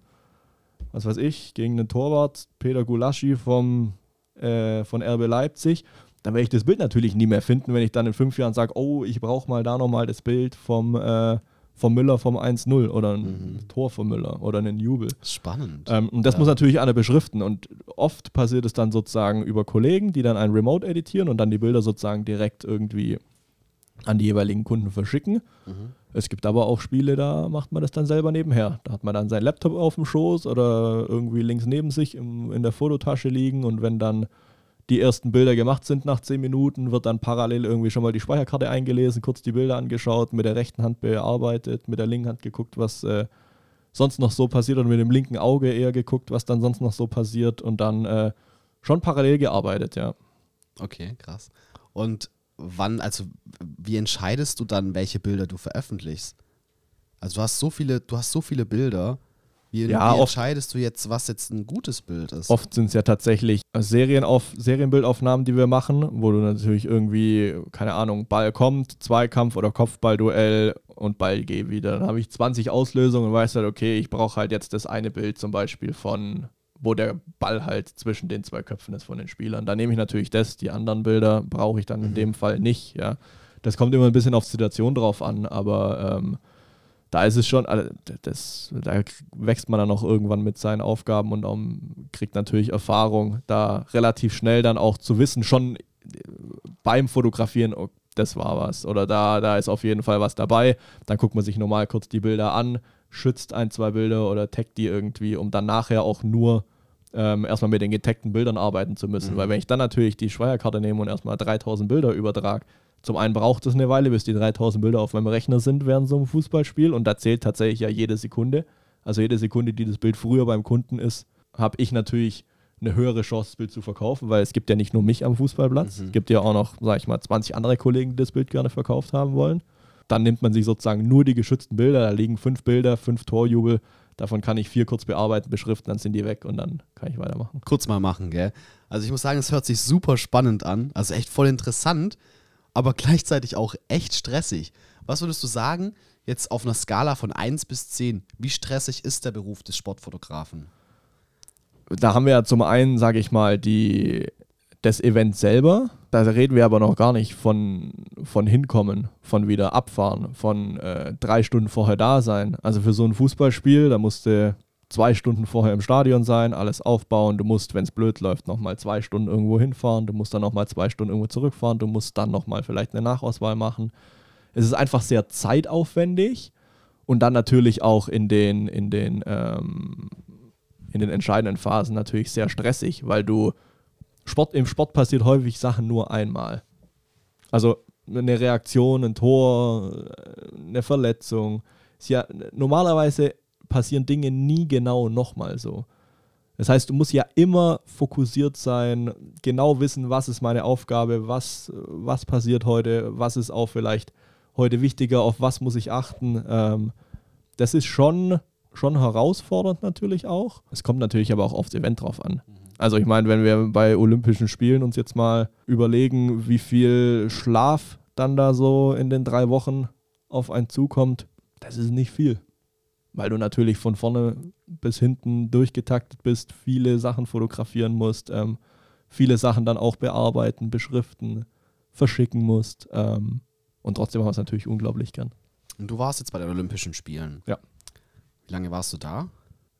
Speaker 4: was weiß ich, gegen den Torwart Peter Gulaschi vom, äh, von R B Leipzig, dann werde ich das Bild natürlich nie mehr finden, wenn ich dann in fünf Jahren sage, oh, ich brauche mal da nochmal das Bild vom, äh, vom Müller vom eins null oder ein
Speaker 3: Mhm.
Speaker 4: Tor vom Müller oder einen Jubel.
Speaker 3: Spannend.
Speaker 4: Ähm, und das
Speaker 3: Ja.
Speaker 4: muss natürlich einer beschriften und oft passiert es dann sozusagen über Kollegen, die dann ein Remote editieren und dann die Bilder sozusagen direkt irgendwie an die jeweiligen Kunden verschicken.
Speaker 3: Mhm.
Speaker 4: Es gibt aber auch Spiele, da macht man das dann selber nebenher. Da hat man dann seinen Laptop auf dem Schoß oder irgendwie links neben sich im, in der Fototasche liegen und wenn dann die ersten Bilder gemacht sind nach zehn Minuten, wird dann parallel irgendwie schon mal die Speicherkarte eingelesen, kurz die Bilder angeschaut, mit der rechten Hand bearbeitet, mit der linken Hand geguckt, was äh, sonst noch so passiert und mit dem linken Auge eher geguckt, was dann sonst noch so passiert und dann äh, schon parallel gearbeitet, ja.
Speaker 3: Okay, krass. Und wann, also wie entscheidest du dann, welche Bilder du veröffentlichst? Also du hast so viele, du hast so viele Bilder. Wie,
Speaker 4: Ja,
Speaker 3: wie
Speaker 4: oft-
Speaker 3: entscheidest du jetzt, was jetzt ein gutes Bild ist?
Speaker 4: Oft sind es ja tatsächlich Serienauf Serienbildaufnahmen, die wir machen, wo du natürlich irgendwie, keine Ahnung, Ball kommt, Zweikampf oder Kopfballduell und Ball geht wieder. Dann habe ich zwanzig Auslösungen und weiß halt, okay, ich brauche halt jetzt das eine Bild zum Beispiel von, wo der Ball halt zwischen den zwei Köpfen ist von den Spielern. Da nehme ich natürlich das, die anderen Bilder brauche ich dann in dem Fall nicht, ja. Das kommt immer ein bisschen auf die Situation drauf an, aber ähm, da ist es schon, also das, da wächst man dann auch irgendwann mit seinen Aufgaben und auch kriegt natürlich Erfahrung, da relativ schnell dann auch zu wissen, schon beim Fotografieren, oh, das war was oder da, da ist auf jeden Fall was dabei. Dann guckt man sich normal kurz die Bilder an, schützt ein, zwei Bilder oder taggt die irgendwie, um dann nachher auch nur ähm, erstmal mit den getagten Bildern arbeiten zu müssen.
Speaker 3: Mhm.
Speaker 4: Weil wenn ich dann natürlich die Speicherkarte nehme und erstmal dreitausend Bilder übertrage, zum einen braucht es eine Weile, bis die dreitausend Bilder auf meinem Rechner sind während so einem Fußballspiel und da zählt tatsächlich ja jede Sekunde. Also jede Sekunde, die das Bild früher beim Kunden ist, habe ich natürlich eine höhere Chance, das Bild zu verkaufen, weil es gibt ja nicht nur mich am Fußballplatz,
Speaker 3: Mhm.
Speaker 4: es gibt ja auch noch, sag ich mal, zwanzig andere Kollegen, die das Bild gerne verkauft haben wollen. Dann nimmt man sich sozusagen nur die geschützten Bilder, da liegen fünf Bilder, fünf Torjubel, davon kann ich vier kurz bearbeiten, beschriften, dann sind die weg und dann kann ich weitermachen.
Speaker 3: Kurz mal machen, gell? Also ich muss sagen, es hört sich super spannend an, also echt voll interessant, aber gleichzeitig auch echt stressig. Was würdest du sagen, jetzt auf einer Skala von eins bis zehn, wie stressig ist der Beruf des Sportfotografen?
Speaker 4: Da haben wir ja zum einen, sage ich mal, die, das Event selber. Da reden wir aber noch gar nicht von, von hinkommen, von wieder abfahren, von äh, drei Stunden vorher da sein. Also für so ein Fußballspiel, da musst du zwei Stunden vorher im Stadion sein, alles aufbauen. Du musst, wenn es blöd läuft, nochmal zwei Stunden irgendwo hinfahren. Du musst dann nochmal zwei Stunden irgendwo zurückfahren. Du musst dann nochmal vielleicht eine Nachauswahl machen. Es ist einfach sehr zeitaufwendig und dann natürlich auch in den, in den ähm, in den entscheidenden Phasen natürlich sehr stressig, weil du Sport, im Sport passiert häufig Sachen nur einmal. Also eine Reaktion, ein Tor, eine Verletzung. Ist ja, normalerweise passieren Dinge nie genau nochmal so. Das heißt, du musst ja immer fokussiert sein, genau wissen, was ist meine Aufgabe, was, was passiert heute, was ist auch vielleicht heute wichtiger, auf was muss ich achten. Ähm, das ist schon... schon herausfordernd natürlich auch. Es kommt natürlich aber auch aufs Event drauf an. Also ich meine, wenn wir bei Olympischen Spielen uns jetzt mal überlegen, wie viel Schlaf dann da so in den drei Wochen auf einen zukommt, das ist nicht viel. Weil du natürlich von vorne bis hinten durchgetaktet bist, viele Sachen fotografieren musst, ähm, viele Sachen dann auch bearbeiten, beschriften, verschicken musst. Ähm, und trotzdem haben wir es natürlich unglaublich gern.
Speaker 3: Und du warst jetzt bei den Olympischen Spielen.
Speaker 4: Ja.
Speaker 3: Wie lange warst du da?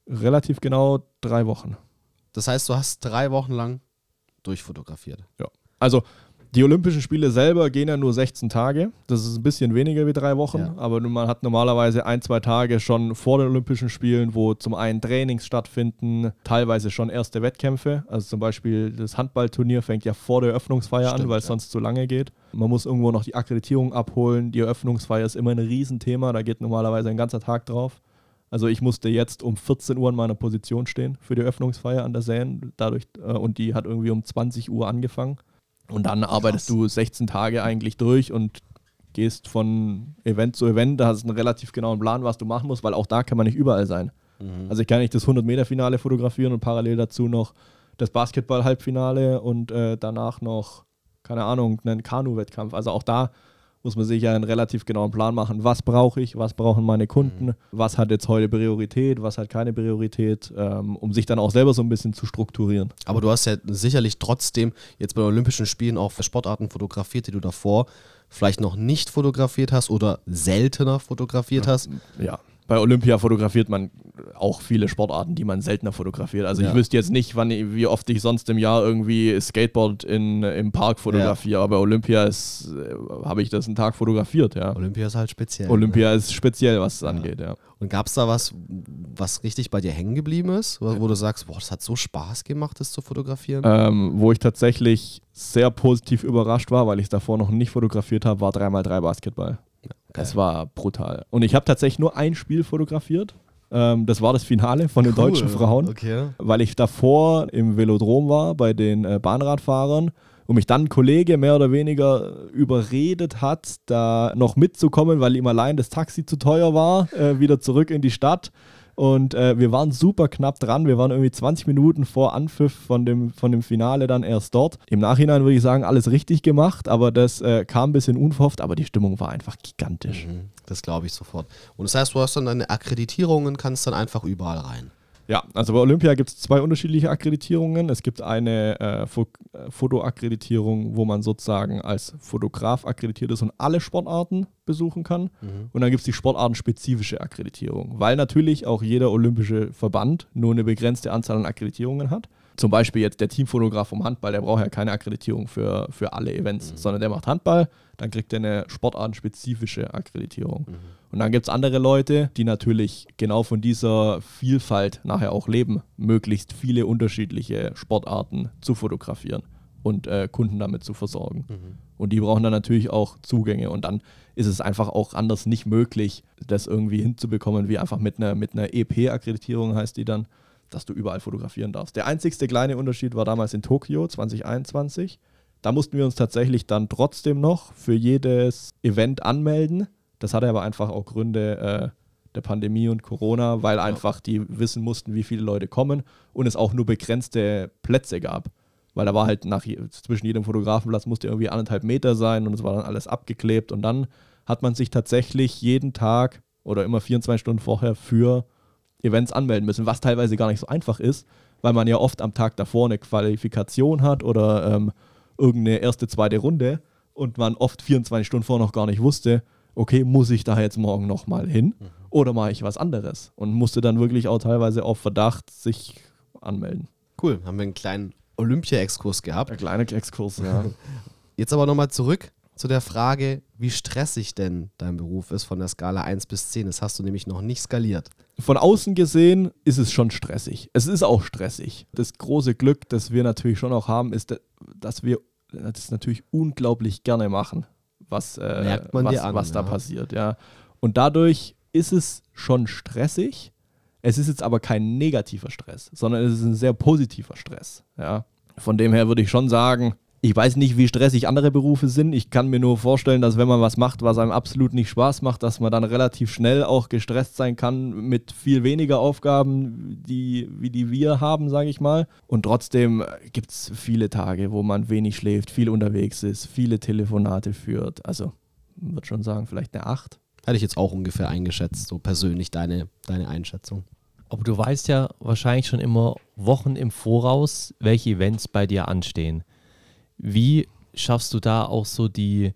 Speaker 4: Relativ genau drei Wochen.
Speaker 3: Das heißt, du hast drei Wochen lang durchfotografiert.
Speaker 4: Ja. Also die Olympischen Spiele selber gehen ja nur sechzehn Tage. Das ist ein bisschen weniger wie drei Wochen.
Speaker 3: Ja.
Speaker 4: Aber man hat normalerweise ein, zwei Tage schon vor den Olympischen Spielen, wo zum einen Trainings stattfinden, teilweise schon erste Wettkämpfe. Also zum Beispiel das Handballturnier fängt ja vor der Eröffnungsfeier
Speaker 3: Stimmt,
Speaker 4: an, weil es
Speaker 3: ja.
Speaker 4: sonst zu lange geht. Man muss irgendwo noch die Akkreditierung abholen. Die Eröffnungsfeier ist immer ein Riesenthema. Da geht normalerweise ein ganzer Tag drauf. Also ich musste jetzt um vierzehn Uhr in meiner Position stehen für die Eröffnungsfeier an der Seine. Dadurch, äh, und die hat irgendwie um zwanzig Uhr angefangen. Und dann arbeitest
Speaker 3: Krass.
Speaker 4: du sechzehn Tage eigentlich durch und gehst von Event zu Event. Da hast du einen relativ genauen Plan, was du machen musst, weil auch da kann man nicht überall sein.
Speaker 3: Mhm.
Speaker 4: Also ich kann nicht das hundert-Meter-Finale fotografieren und parallel dazu noch das Basketball-Halbfinale und äh, danach noch, keine Ahnung, einen Kanu-Wettkampf. Also auch da muss man sich ja einen relativ genauen Plan machen. Was brauche ich? Was brauchen meine Kunden?
Speaker 3: Mhm.
Speaker 4: Was hat jetzt heute Priorität? Was hat keine Priorität? Ähm, um sich dann auch selber so ein bisschen zu strukturieren.
Speaker 3: Aber du hast ja sicherlich trotzdem jetzt bei den Olympischen Spielen auch Sportarten fotografiert, die du davor vielleicht noch nicht fotografiert hast oder seltener fotografiert hast.
Speaker 4: Ja, bei Olympia fotografiert man auch viele Sportarten, die man seltener fotografiert. Also
Speaker 3: Ja.
Speaker 4: ich wüsste jetzt nicht, wann, wie oft ich sonst im Jahr irgendwie Skateboard in, im Park fotografiere, aber bei Olympia ist, äh, habe ich das einen Tag fotografiert, ja.
Speaker 3: Olympia ist halt speziell.
Speaker 4: Olympia
Speaker 3: Ne?
Speaker 4: ist speziell, was es angeht, ja.
Speaker 3: Und gab es da was, was richtig bei dir hängen geblieben ist, wo, wo du sagst, boah, das hat so Spaß gemacht, das zu fotografieren?
Speaker 4: Ähm, wo ich tatsächlich sehr positiv überrascht war, weil ich es davor noch nicht fotografiert habe, war drei mal drei Basketball. Das war brutal. Und ich habe tatsächlich nur ein Spiel fotografiert. Ähm, das war das Finale von den
Speaker 3: Cool.
Speaker 4: deutschen Frauen,
Speaker 3: Okay.
Speaker 4: weil ich davor im Velodrom war bei den äh, Bahnradfahrern und mich dann ein Kollege mehr oder weniger überredet hat, da noch mitzukommen, weil ihm allein das Taxi zu teuer war, äh, wieder zurück in die Stadt. Und äh, wir waren super knapp dran. Wir waren irgendwie zwanzig Minuten vor Anpfiff von dem, von dem Finale dann erst dort. Im Nachhinein würde ich sagen, alles richtig gemacht, aber das äh, kam ein bisschen unverhofft, aber die Stimmung war einfach gigantisch.
Speaker 3: Mhm. Das glaube ich sofort. Und das heißt, du hast dann deine Akkreditierungen, kannst dann einfach überall rein.
Speaker 4: Ja, also bei Olympia gibt es zwei unterschiedliche Akkreditierungen. Es gibt eine äh, Fo- äh, Fotoakkreditierung, wo man sozusagen als Fotograf akkreditiert ist und alle Sportarten besuchen kann.
Speaker 3: Mhm.
Speaker 4: Und dann gibt es die sportartenspezifische Akkreditierung, weil natürlich auch jeder olympische Verband nur eine begrenzte Anzahl an Akkreditierungen hat. Zum Beispiel jetzt der Teamfotograf vom Handball, der braucht ja keine Akkreditierung für, für alle Events,
Speaker 3: Mhm.
Speaker 4: sondern der macht Handball, dann kriegt er eine sportartenspezifische Akkreditierung.
Speaker 3: Mhm.
Speaker 4: Und dann gibt es andere Leute, die natürlich genau von dieser Vielfalt nachher auch leben, möglichst viele unterschiedliche Sportarten zu fotografieren und äh, Kunden damit zu versorgen.
Speaker 3: Mhm.
Speaker 4: Und die brauchen dann natürlich auch Zugänge. Und dann ist es einfach auch anders nicht möglich, das irgendwie hinzubekommen, wie einfach mit einer, mit einer E P-Akkreditierung heißt die dann, dass du überall fotografieren darfst. Der einzigste kleine Unterschied war damals in Tokio zwanzig einundzwanzig. Da mussten wir uns tatsächlich dann trotzdem noch für jedes Event anmelden. Das hatte aber einfach auch Gründe äh, der Pandemie und Corona, weil einfach die wissen mussten, wie viele Leute kommen und es auch nur begrenzte Plätze gab. Weil da war halt nach je, zwischen jedem Fotografenplatz musste irgendwie anderthalb Meter sein und es war dann alles abgeklebt. Und dann hat man sich tatsächlich jeden Tag oder immer vierundzwanzig Stunden vorher für Events anmelden müssen, was teilweise gar nicht so einfach ist, weil man ja oft am Tag davor eine Qualifikation hat oder ähm, irgendeine erste, zweite Runde und man oft vierundzwanzig Stunden vorher noch gar nicht wusste, okay, muss ich da jetzt morgen nochmal hin
Speaker 3: Mhm.
Speaker 4: oder mache ich was anderes? Und musste dann wirklich auch teilweise auf Verdacht sich anmelden.
Speaker 3: Cool, haben wir einen kleinen Olympia-Exkurs gehabt.
Speaker 4: Ein kleiner Exkurs, ja.
Speaker 3: Jetzt aber nochmal zurück zu der Frage, wie stressig denn dein Beruf ist von der Skala eins bis zehn. Das hast du nämlich noch nicht skaliert.
Speaker 4: Von außen gesehen ist es schon stressig. Es ist auch stressig. Das große Glück, das wir natürlich schon auch haben, ist, dass wir das natürlich unglaublich gerne machen, was, äh,
Speaker 3: Merkt man
Speaker 4: was,
Speaker 3: dir an,
Speaker 4: was da
Speaker 3: ja.
Speaker 4: passiert. Ja. Und dadurch ist es schon stressig. Es ist jetzt aber kein negativer Stress, sondern es ist ein sehr positiver Stress. Ja. Von dem her würde ich schon sagen, ich weiß nicht, wie stressig andere Berufe sind. Ich kann mir nur vorstellen, dass wenn man was macht, was einem absolut nicht Spaß macht, dass man dann relativ schnell auch gestresst sein kann mit viel weniger Aufgaben, die, wie die wir haben, sage ich mal. Und trotzdem gibt es viele Tage, wo man wenig schläft, viel unterwegs ist, viele Telefonate führt. Also, ich würde schon sagen, vielleicht eine acht.
Speaker 3: Hätte ich jetzt auch ungefähr eingeschätzt, so persönlich deine, deine Einschätzung.
Speaker 2: Aber du weißt ja wahrscheinlich schon immer Wochen im Voraus, welche Events bei dir anstehen. Wie schaffst du da auch so die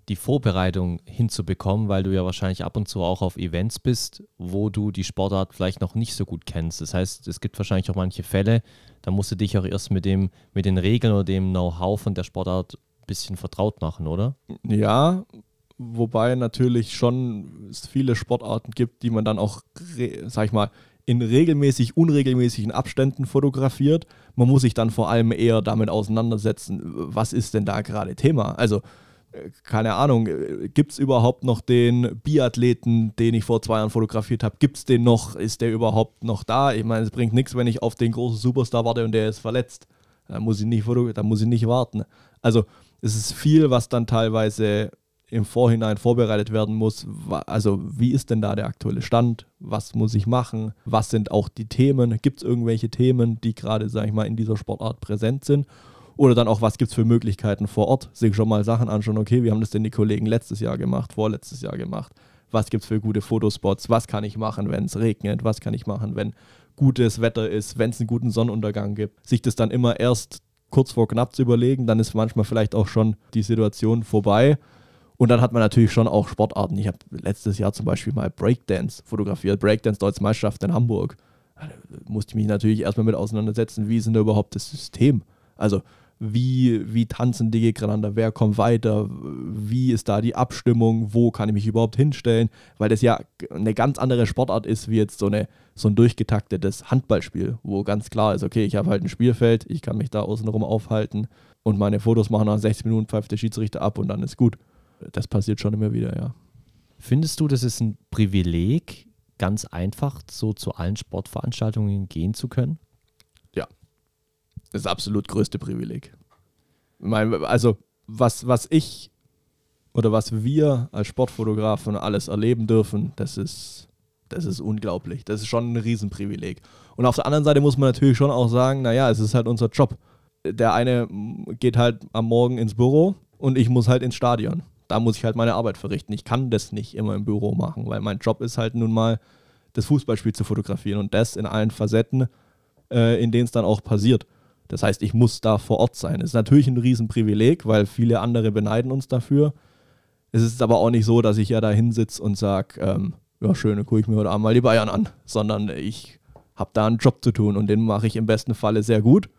Speaker 2: die Vorbereitung hinzubekommen, weil du ja wahrscheinlich ab und zu auch auf Events bist, wo du die Sportart vielleicht noch nicht so gut kennst. Das heißt, es gibt wahrscheinlich auch manche Fälle, da musst du dich auch erst mit dem, mit den Regeln oder dem Know-how von der Sportart ein bisschen vertraut machen, oder?
Speaker 4: Ja, wobei natürlich schon es viele Sportarten gibt, die man dann auch, sag ich mal, in regelmäßig, unregelmäßigen Abständen fotografiert. Man muss sich dann vor allem eher damit auseinandersetzen, was ist denn da gerade Thema? Also, keine Ahnung, gibt es überhaupt noch den Biathleten, den ich vor zwei Jahren fotografiert habe? Gibt es den noch? Ist der überhaupt noch da? Ich meine, es bringt nichts, wenn ich auf den großen Superstar warte und der ist verletzt. Da muss ich nicht, da muss ich nicht warten. Also, es ist viel, was dann teilweise im Vorhinein vorbereitet werden muss. Also wie ist denn da der aktuelle Stand? Was muss ich machen? Was sind auch die Themen? Gibt es irgendwelche Themen, die gerade, sag ich mal, in dieser Sportart präsent sind? Oder dann auch, was gibt es für Möglichkeiten vor Ort? Sich schon mal Sachen anschauen, okay, wie haben das denn die Kollegen letztes Jahr gemacht, vorletztes Jahr gemacht? Was gibt es für gute Fotospots? Was kann ich machen, wenn es regnet? Was kann ich machen, wenn gutes Wetter ist, wenn es einen guten Sonnenuntergang gibt? Sich das dann immer erst kurz vor knapp zu überlegen, dann ist manchmal vielleicht auch schon die Situation vorbei. Und dann hat man natürlich schon auch Sportarten. Ich habe letztes Jahr zum Beispiel mal Breakdance fotografiert, Breakdance Deutsche Meisterschaft in Hamburg. Da musste ich mich natürlich erstmal mit auseinandersetzen, wie ist denn da überhaupt das System? Also wie, wie tanzen die gegeneinander, wer kommt weiter, wie ist da die Abstimmung, wo kann ich mich überhaupt hinstellen? Weil das ja eine ganz andere Sportart ist, wie jetzt so, eine, so ein durchgetaktetes Handballspiel, wo ganz klar ist, okay, ich habe halt ein Spielfeld, ich kann mich da außenrum aufhalten und meine Fotos machen nach sechzig Minuten, pfeift der Schiedsrichter ab und dann ist gut. Das passiert schon immer wieder, ja.
Speaker 2: Findest du, das ist ein Privileg, ganz einfach so zu allen Sportveranstaltungen gehen zu können?
Speaker 4: Ja, das ist das absolut größte Privileg. Ich meine, also was, was ich oder was wir als Sportfotografen alles erleben dürfen, das ist, das ist unglaublich. Das ist schon ein Riesenprivileg. Und auf der anderen Seite muss man natürlich schon auch sagen, naja, es ist halt unser Job. Der eine geht halt am Morgen ins Büro und ich muss halt ins Stadion. Da muss ich halt meine Arbeit verrichten. Ich kann das nicht immer im Büro machen, weil mein Job ist halt nun mal, das Fußballspiel zu fotografieren und das in allen Facetten, äh, in denen es dann auch passiert. Das heißt, ich muss da vor Ort sein. Es ist natürlich ein Riesenprivileg, weil viele andere beneiden uns dafür. Es ist aber auch nicht so, dass ich ja da hinsitze und sage, ähm, ja schön, dann gucke ich mir heute Abend mal die Bayern an, sondern ich habe da einen Job zu tun und den mache ich im besten Falle sehr gut,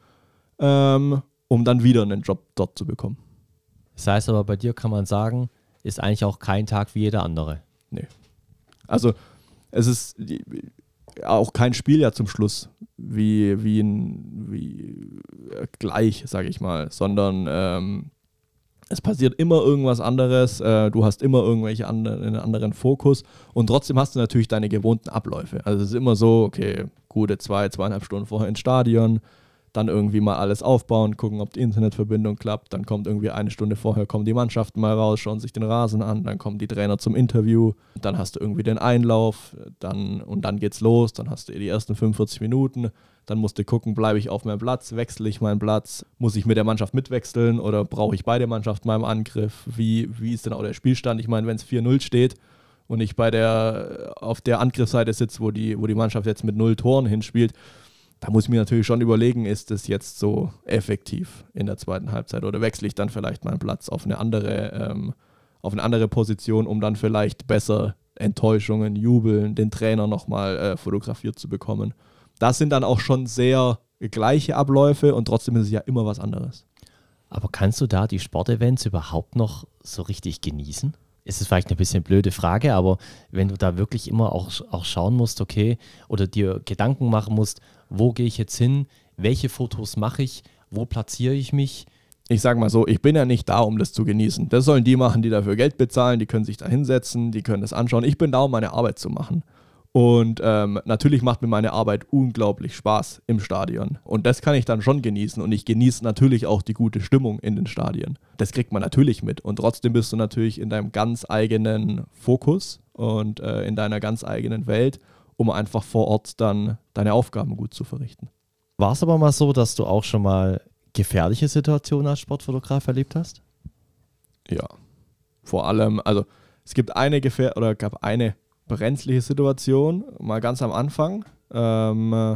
Speaker 4: ähm, um dann wieder einen Job dort zu bekommen.
Speaker 2: Das heißt aber, bei dir kann man sagen, ist eigentlich auch kein Tag wie jeder andere.
Speaker 4: Nee. Also es ist auch kein Spiel ja zum Schluss wie, wie, ein, wie gleich, sage ich mal, sondern ähm, es passiert immer irgendwas anderes, äh, du hast immer irgendwelche andere, einen anderen Fokus und trotzdem hast du natürlich deine gewohnten Abläufe. Also es ist immer so, okay, gute zwei, zweieinhalb Stunden vorher ins Stadion, dann irgendwie mal alles aufbauen, gucken, ob die Internetverbindung klappt, dann kommt irgendwie eine Stunde vorher, kommen die Mannschaften mal raus, schauen sich den Rasen an, dann kommen die Trainer zum Interview, dann hast du irgendwie den Einlauf, dann, und dann geht's los, dann hast du die ersten fünfundvierzig Minuten, dann musst du gucken, bleibe ich auf meinem Platz, wechsle ich meinen Platz, muss ich mit der Mannschaft mitwechseln oder brauche ich beide Mannschaften mal im Angriff, wie, wie ist denn auch der Spielstand? Ich meine, wenn es vier null steht und ich bei der, auf der Angriffsseite sitze, wo die, wo die Mannschaft jetzt mit null Toren hinspielt, da muss ich mir natürlich schon überlegen, ist das jetzt so effektiv in der zweiten Halbzeit oder wechsle ich dann vielleicht meinen Platz auf eine andere, ähm, auf eine andere Position, um dann vielleicht besser Enttäuschungen, Jubeln, den Trainer nochmal äh, fotografiert zu bekommen. Das sind dann auch schon sehr gleiche Abläufe und trotzdem ist es ja immer was anderes.
Speaker 2: Aber kannst du da die Sportevents überhaupt noch so richtig genießen? Es ist vielleicht eine bisschen blöde Frage, aber wenn du da wirklich immer auch, auch schauen musst, okay, oder dir Gedanken machen musst, wo gehe ich jetzt hin, welche Fotos mache ich, wo platziere ich mich?
Speaker 4: Ich sage mal so, ich bin ja nicht da, um das zu genießen. Das sollen die machen, die dafür Geld bezahlen, die können sich da hinsetzen, die können das anschauen. Ich bin da, um meine Arbeit zu machen. Und ähm, natürlich macht mir meine Arbeit unglaublich Spaß im Stadion. Und das kann ich dann schon genießen. Und ich genieße natürlich auch die gute Stimmung in den Stadien. Das kriegt man natürlich mit. Und trotzdem bist du natürlich in deinem ganz eigenen Fokus und äh, in deiner ganz eigenen Welt, um einfach vor Ort dann deine Aufgaben gut zu verrichten.
Speaker 2: War es aber mal so, dass du auch schon mal gefährliche Situationen als Sportfotograf erlebt hast?
Speaker 4: Ja, vor allem, also es gibt eine Gefähr- oder gab eine brenzliche Situation, mal ganz am Anfang. Ähm,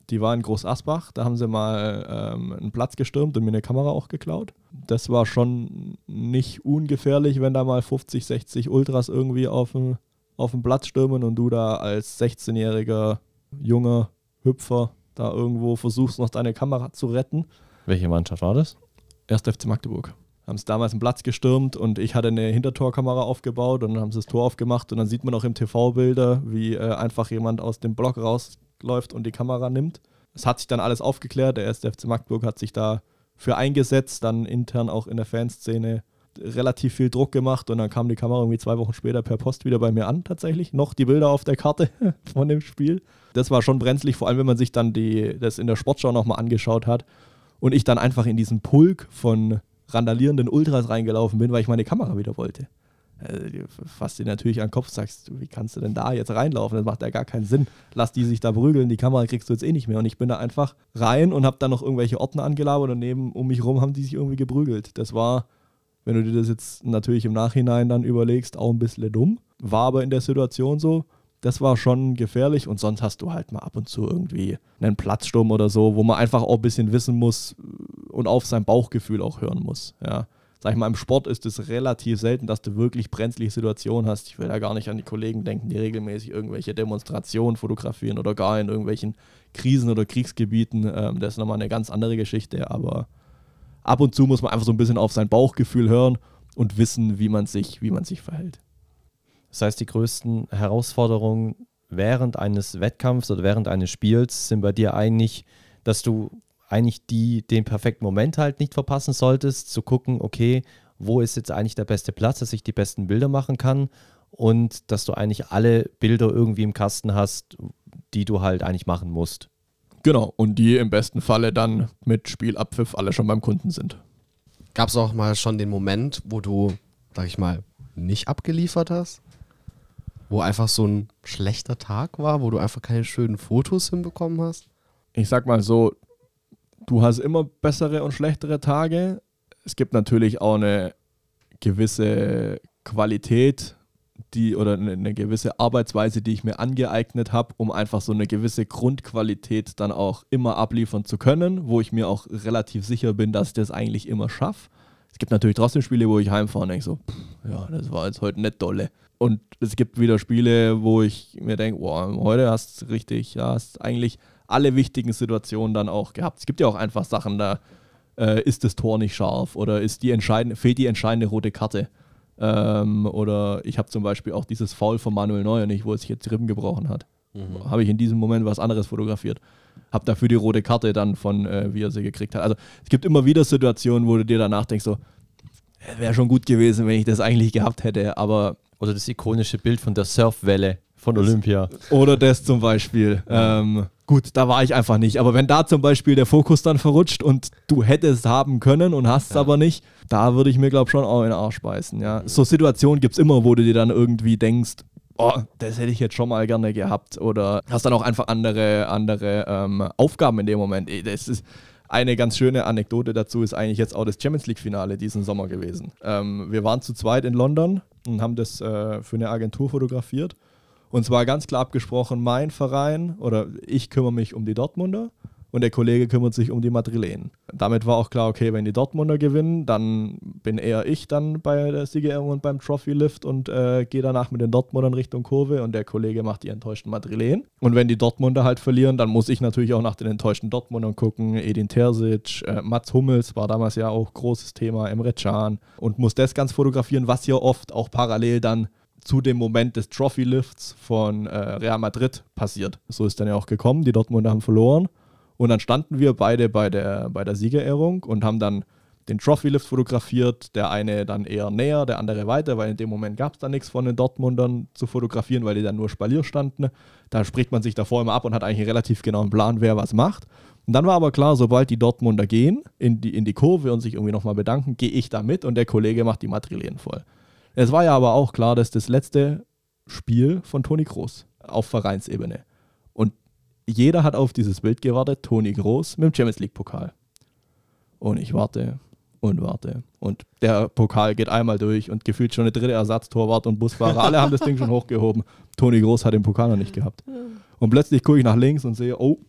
Speaker 4: Die war in Groß Asbach, da haben sie mal ähm, einen Platz gestürmt und mir eine Kamera auch geklaut. Das war schon nicht ungefährlich, wenn da mal fünfzig, sechzig Ultras irgendwie auf den, auf den Platz stürmen und du da als sechzehnjähriger junger Hüpfer da irgendwo versuchst, noch deine Kamera zu retten.
Speaker 2: Welche Mannschaft war das?
Speaker 4: erster F C Magdeburg. Haben sie damals einen Platz gestürmt und ich hatte eine Hintertorkamera aufgebaut und dann haben sie das Tor aufgemacht und dann sieht man auch im T V-Bilder, wie äh, einfach jemand aus dem Block rausläuft und die Kamera nimmt. Es hat sich dann alles aufgeklärt, der erste F C Magdeburg hat sich da für eingesetzt, dann intern auch in der Fanszene relativ viel Druck gemacht und dann kam die Kamera irgendwie zwei Wochen später per Post wieder bei mir an tatsächlich. Noch die Bilder auf der Karte von dem Spiel. Das war schon brenzlig, vor allem wenn man sich dann die, das in der Sportschau nochmal angeschaut hat und ich dann einfach in diesen Pulk von randalierenden Ultras reingelaufen bin, weil ich meine Kamera wieder wollte. Also, du fasst dir natürlich an den Kopf, sagst du, wie kannst du denn da jetzt reinlaufen? Das macht ja gar keinen Sinn. Lass die sich da prügeln, die Kamera kriegst du jetzt eh nicht mehr. Und ich bin da einfach rein und habe dann noch irgendwelche Ordner angelabert und neben um mich rum haben die sich irgendwie geprügelt. Das war, wenn du dir das jetzt natürlich im Nachhinein dann überlegst, auch ein bisschen dumm. War aber in der Situation so. Das war schon gefährlich und sonst hast du halt mal ab und zu irgendwie einen Platzsturm oder so, wo man einfach auch ein bisschen wissen muss und auf sein Bauchgefühl auch hören muss. Ja. Sag ich mal, im Sport ist es relativ selten, dass du wirklich brenzliche Situationen hast. Ich will da gar nicht an die Kollegen denken, die regelmäßig irgendwelche Demonstrationen fotografieren oder gar in irgendwelchen Krisen- oder Kriegsgebieten. Ähm, das ist nochmal eine ganz andere Geschichte, aber ab und zu muss man einfach so ein bisschen auf sein Bauchgefühl hören und wissen, wie man sich, wie man sich verhält.
Speaker 2: Das heißt, die größten Herausforderungen während eines Wettkampfs oder während eines Spiels sind bei dir eigentlich, dass du eigentlich die, den perfekten Moment halt nicht verpassen solltest, zu gucken, okay, wo ist jetzt eigentlich der beste Platz, dass ich die besten Bilder machen kann und dass du eigentlich alle Bilder irgendwie im Kasten hast, die du halt eigentlich machen musst.
Speaker 4: Genau, und die im besten Falle dann mit Spielabpfiff alle schon beim Kunden sind.
Speaker 3: Gab es auch mal schon den Moment, wo du, sag ich mal, nicht abgeliefert hast? Wo einfach so ein schlechter Tag war, wo du einfach keine schönen Fotos hinbekommen hast?
Speaker 4: Ich sag mal so, du hast immer bessere und schlechtere Tage. Es gibt natürlich auch eine gewisse Qualität, die oder eine, eine gewisse Arbeitsweise, die ich mir angeeignet habe, um einfach so eine gewisse Grundqualität dann auch immer abliefern zu können, wo ich mir auch relativ sicher bin, dass ich das eigentlich immer schaffe. Es gibt natürlich trotzdem Spiele, wo ich heimfahre und denke so, pff, ja, das war jetzt heute nicht dolle. Und es gibt wieder Spiele, wo ich mir denke, wow, heute hast du richtig, ja, hast eigentlich alle wichtigen Situationen dann auch gehabt. Es gibt ja auch einfach Sachen, da äh, ist das Tor nicht scharf oder ist die entscheidende, fehlt die entscheidende rote Karte. Ähm, oder ich habe zum Beispiel auch dieses Foul von Manuel Neuer nicht, wo er sich jetzt die Rippen gebrochen hat. Mhm. Habe ich in diesem Moment was anderes fotografiert. Habe dafür die rote Karte dann von, äh, wie er sie gekriegt hat. Also es gibt immer wieder Situationen, wo du dir danach denkst, so, wäre schon gut gewesen, wenn ich das eigentlich gehabt hätte, aber...
Speaker 2: Oder das ikonische Bild von der Surfwelle von Olympia.
Speaker 4: Oder das zum Beispiel. Ähm, gut, da war ich einfach nicht. Aber wenn da zum Beispiel der Fokus dann verrutscht und du hättest haben können und hast es ja. aber nicht, da würde ich mir, glaube ich, schon auch in den Arsch beißen. Ja. So Situationen gibt es immer, wo du dir dann irgendwie denkst, oh, das hätte ich jetzt schon mal gerne gehabt. Oder hast dann auch einfach andere, andere ähm, Aufgaben in dem Moment. Das ist... Eine ganz schöne Anekdote dazu ist eigentlich jetzt auch das Champions-League-Finale diesen Sommer gewesen. Ähm, wir waren zu zweit in London und haben das äh, für eine Agentur fotografiert. Und zwar ganz klar abgesprochen, mein Verein oder ich kümmere mich um die Dortmunder und der Kollege kümmert sich um die Madrilenen. Damit war auch klar, okay, wenn die Dortmunder gewinnen, dann bin eher ich dann bei der Siegerehrung und beim Trophy-Lift und äh, gehe danach mit den Dortmundern Richtung Kurve und der Kollege macht die enttäuschten Madrilenen. Und wenn die Dortmunder halt verlieren, dann muss ich natürlich auch nach den enttäuschten Dortmundern gucken. Edin Terzic, äh, Mats Hummels war damals ja auch großes Thema, Emre Can und muss das ganz fotografieren, was ja oft auch parallel dann zu dem Moment des Trophy-Lifts von äh, Real Madrid passiert. So ist dann ja auch gekommen, die Dortmunder haben verloren. Und dann standen wir beide bei der, bei der Siegerehrung und haben dann den Trophy-Lift fotografiert. Der eine dann eher näher, der andere weiter, weil in dem Moment gab es dann nichts von den Dortmundern zu fotografieren, weil die dann nur Spalier standen. Da spricht man sich davor immer ab und hat eigentlich einen relativ genauen Plan, wer was macht. Und dann war aber klar, sobald die Dortmunder gehen in die, in die Kurve und sich irgendwie nochmal bedanken, gehe ich da mit und der Kollege macht die Madrilenen voll. Es war ja aber auch klar, dass das letzte Spiel von Toni Kroos auf Vereinsebene. Und jeder hat auf dieses Bild gewartet, Toni Kroos mit dem Champions-League-Pokal. Und ich warte und warte. Und der Pokal geht einmal durch und gefühlt schon eine dritte Ersatztorwart und Busfahrer. Alle haben das Ding schon hochgehoben. Toni Kroos hat den Pokal noch nicht gehabt. Und plötzlich gucke ich nach links und sehe, oh,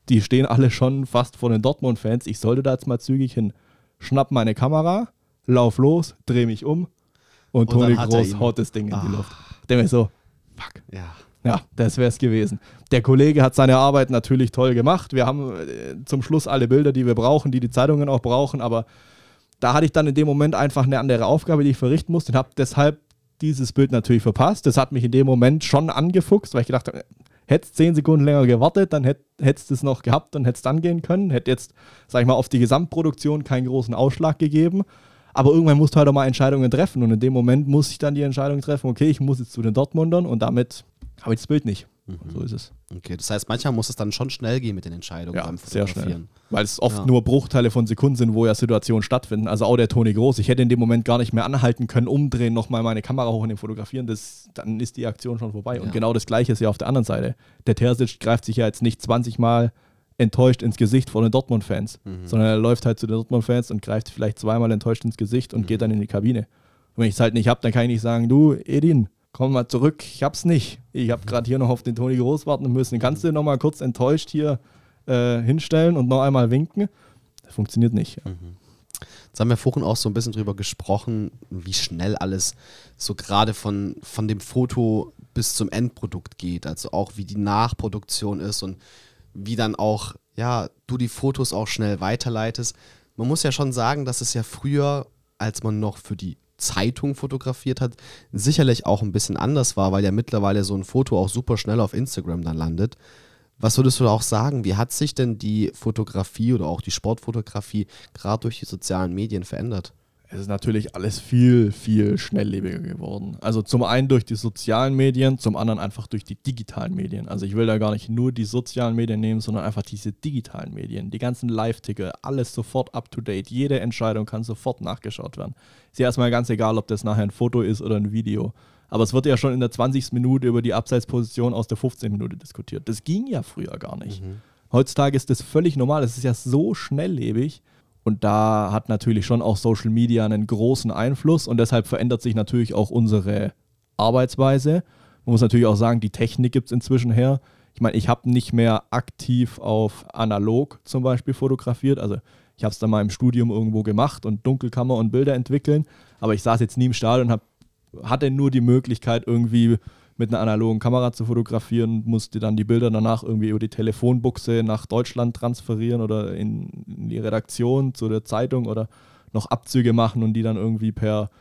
Speaker 4: die stehen alle schon fast vor den Dortmund-Fans. Ich sollte da jetzt mal zügig hin. Schnapp meine Kamera, lauf los, dreh mich um und, und Toni Kroos haut das Ding in ah. die Luft. Der mir so, fuck.
Speaker 3: Ja.
Speaker 4: Ja, das wäre es gewesen. Der Kollege hat seine Arbeit natürlich toll gemacht. Wir haben äh, zum Schluss alle Bilder, die wir brauchen, die die Zeitungen auch brauchen, aber da hatte ich dann in dem Moment einfach eine andere Aufgabe, die ich verrichten musste und habe deshalb dieses Bild natürlich verpasst. Das hat mich in dem Moment schon angefuchst, weil ich gedacht habe, hättest zehn Sekunden länger gewartet, dann hätt, hättest du es noch gehabt und hättest dann gehen können. Hätte jetzt, sag ich mal, auf die Gesamtproduktion keinen großen Ausschlag gegeben. Aber irgendwann musst du halt auch mal Entscheidungen treffen und in dem Moment muss ich dann die Entscheidung treffen, okay, ich muss jetzt zu den Dortmundern und damit habe ich das Bild nicht. Mhm. So ist es.
Speaker 3: Okay, das heißt, manchmal muss es dann schon schnell gehen mit den Entscheidungen
Speaker 4: ja,
Speaker 3: beim
Speaker 4: sehr schnell.
Speaker 3: Fotografieren.
Speaker 4: Weil es oft
Speaker 3: ja.
Speaker 4: nur Bruchteile von Sekunden sind, wo ja Situationen stattfinden. Also auch der Toni Kroos. Ich hätte in dem Moment gar nicht mehr anhalten können, umdrehen, nochmal meine Kamera hoch und den fotografieren. Das, dann ist die Aktion schon vorbei. Ja. Und genau das Gleiche ist ja auf der anderen Seite. Der Terzic greift sich ja jetzt nicht zwanzig Mal enttäuscht ins Gesicht vor den Dortmund-Fans, mhm. sondern er läuft halt zu den Dortmund-Fans und greift vielleicht zweimal enttäuscht ins Gesicht und mhm. geht dann in die Kabine. Und wenn ich es halt nicht habe, dann kann ich nicht sagen, du, Edin, komm mal zurück, ich hab's nicht. Ich hab gerade hier noch auf den Toni Kroos warten müssen. Kannst du noch mal kurz enttäuscht hier äh, hinstellen und noch einmal winken? Das funktioniert nicht.
Speaker 3: Mhm. Jetzt haben wir vorhin auch so ein bisschen drüber gesprochen, wie schnell alles so gerade von, von dem Foto bis zum Endprodukt geht. Also auch wie die Nachproduktion ist und wie dann auch, ja, du die Fotos auch schnell weiterleitest. Man muss ja schon sagen, dass es ja früher, als man noch für die Zeitung fotografiert hat, sicherlich auch ein bisschen anders war, weil ja mittlerweile so ein Foto auch super schnell auf Instagram dann landet. Was würdest du da auch sagen? Wie hat sich denn die Fotografie oder auch die Sportfotografie gerade durch die sozialen Medien verändert?
Speaker 4: Es ist natürlich alles viel, viel schnelllebiger geworden. Also zum einen durch die sozialen Medien, zum anderen einfach durch die digitalen Medien. Also ich will da gar nicht nur die sozialen Medien nehmen, sondern einfach diese digitalen Medien. Die ganzen Live-Ticker, alles sofort up-to-date. Jede Entscheidung kann sofort nachgeschaut werden. Ist ja erstmal ganz egal, ob das nachher ein Foto ist oder ein Video. Aber es wird ja schon in der zwanzigsten Minute über die Abseitsposition aus der fünfzehnten Minute diskutiert. Das ging ja früher gar nicht. Mhm. Heutzutage ist das völlig normal. Das ist ja so schnelllebig. Und da hat natürlich schon auch Social Media einen großen Einfluss und deshalb verändert sich natürlich auch unsere Arbeitsweise. Man muss natürlich auch sagen, die Technik gibt es inzwischen her. Ich meine, ich habe nicht mehr aktiv auf analog zum Beispiel fotografiert. Also ich habe es dann mal im Studium irgendwo gemacht und Dunkelkammer und Bilder entwickeln. Aber ich saß jetzt nie im Stadion und hab, hatte nur die Möglichkeit, irgendwie mit einer analogen Kamera zu fotografieren, musste dann die Bilder danach irgendwie über die Telefonbuchse nach Deutschland transferieren oder in, in die Redaktion zu der Zeitung oder noch Abzüge machen und die dann irgendwie per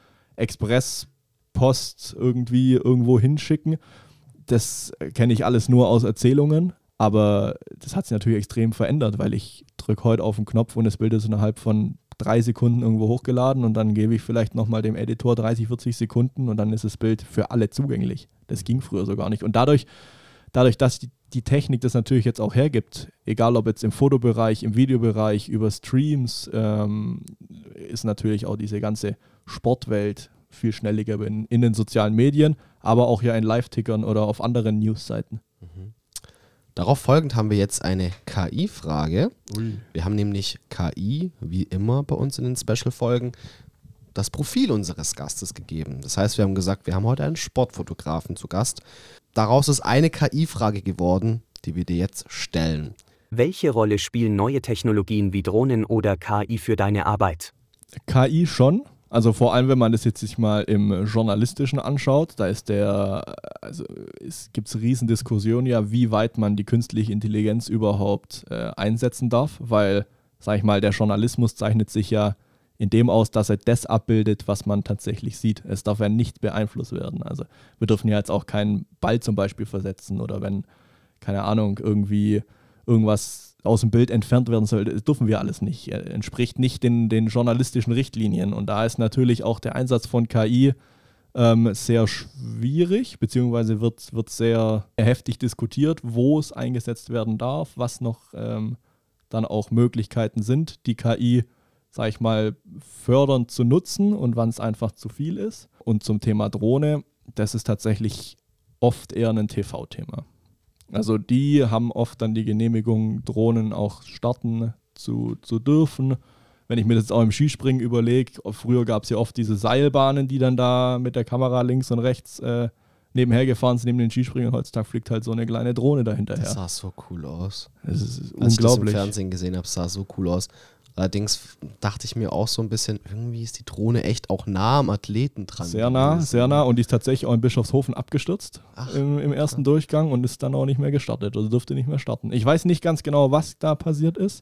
Speaker 4: Expresspost irgendwie irgendwo hinschicken. Das kenne ich alles nur aus Erzählungen, aber das hat sich natürlich extrem verändert, weil ich drücke heute auf den Knopf und das Bild ist innerhalb von drei Sekunden irgendwo hochgeladen und dann gebe ich vielleicht nochmal dem Editor dreißig, vierzig Sekunden und dann ist das Bild für alle zugänglich. Das ging früher so gar nicht. Und dadurch, dadurch dass die, die Technik das natürlich jetzt auch hergibt, egal ob jetzt im Fotobereich, im Videobereich, über Streams, ähm, ist natürlich auch diese ganze Sportwelt viel schneller in, in den sozialen Medien, aber auch ja in Live-Tickern oder auf anderen Newsseiten.
Speaker 3: Mhm. Darauf folgend haben wir jetzt eine K I-Frage. Wir haben nämlich K I, wie immer bei uns in den Special-Folgen, das Profil unseres Gastes gegeben. Das heißt, wir haben gesagt, wir haben heute einen Sportfotografen zu Gast. Daraus ist eine K I-Frage geworden, die wir dir jetzt stellen.
Speaker 5: Welche Rolle spielen neue Technologien wie Drohnen oder K I für deine Arbeit?
Speaker 4: K I schon. Also vor allem, wenn man das jetzt sich mal im Journalistischen anschaut, da ist der, also es gibt Riesendiskussionen ja, wie weit man die künstliche Intelligenz überhaupt äh, einsetzen darf, weil, sag ich mal, der Journalismus zeichnet sich ja in dem aus, dass er das abbildet, was man tatsächlich sieht. Es darf ja nicht beeinflusst werden. Also wir dürfen ja jetzt auch keinen Ball zum Beispiel versetzen oder wenn, keine Ahnung, irgendwie irgendwas aus dem Bild entfernt werden soll, das dürfen wir alles nicht. Er entspricht nicht den, den journalistischen Richtlinien. Und da ist natürlich auch der Einsatz von K I ähm, sehr schwierig, beziehungsweise wird, wird sehr heftig diskutiert, wo es eingesetzt werden darf, was noch ähm, dann auch Möglichkeiten sind, die K I, sag ich mal, fördernd zu nutzen und wann es einfach zu viel ist. Und zum Thema Drohne, das ist tatsächlich oft eher ein T V-Thema. Also die haben oft dann die Genehmigung, Drohnen auch starten zu, zu dürfen. Wenn ich mir das jetzt auch im Skispringen überlege, früher gab es ja oft diese Seilbahnen, die dann da mit der Kamera links und rechts äh, nebenher gefahren sind, neben den Skispringen. Heutzutage fliegt halt so eine kleine Drohne dahinterher.
Speaker 3: Das sah so cool aus.
Speaker 4: Das ist
Speaker 3: Als ich
Speaker 4: unglaublich.
Speaker 3: das im Fernsehen gesehen habe, sah so cool aus. Allerdings dachte ich mir auch so ein bisschen, irgendwie ist die Drohne echt auch nah am Athleten dran.
Speaker 4: Sehr nah,
Speaker 3: gewesen.
Speaker 4: sehr nah und die ist tatsächlich auch in Bischofshofen abgestürzt
Speaker 3: Ach,
Speaker 4: im, im ersten Durchgang und ist dann auch nicht mehr gestartet, also durfte nicht mehr starten. Ich weiß nicht ganz genau, was da passiert ist.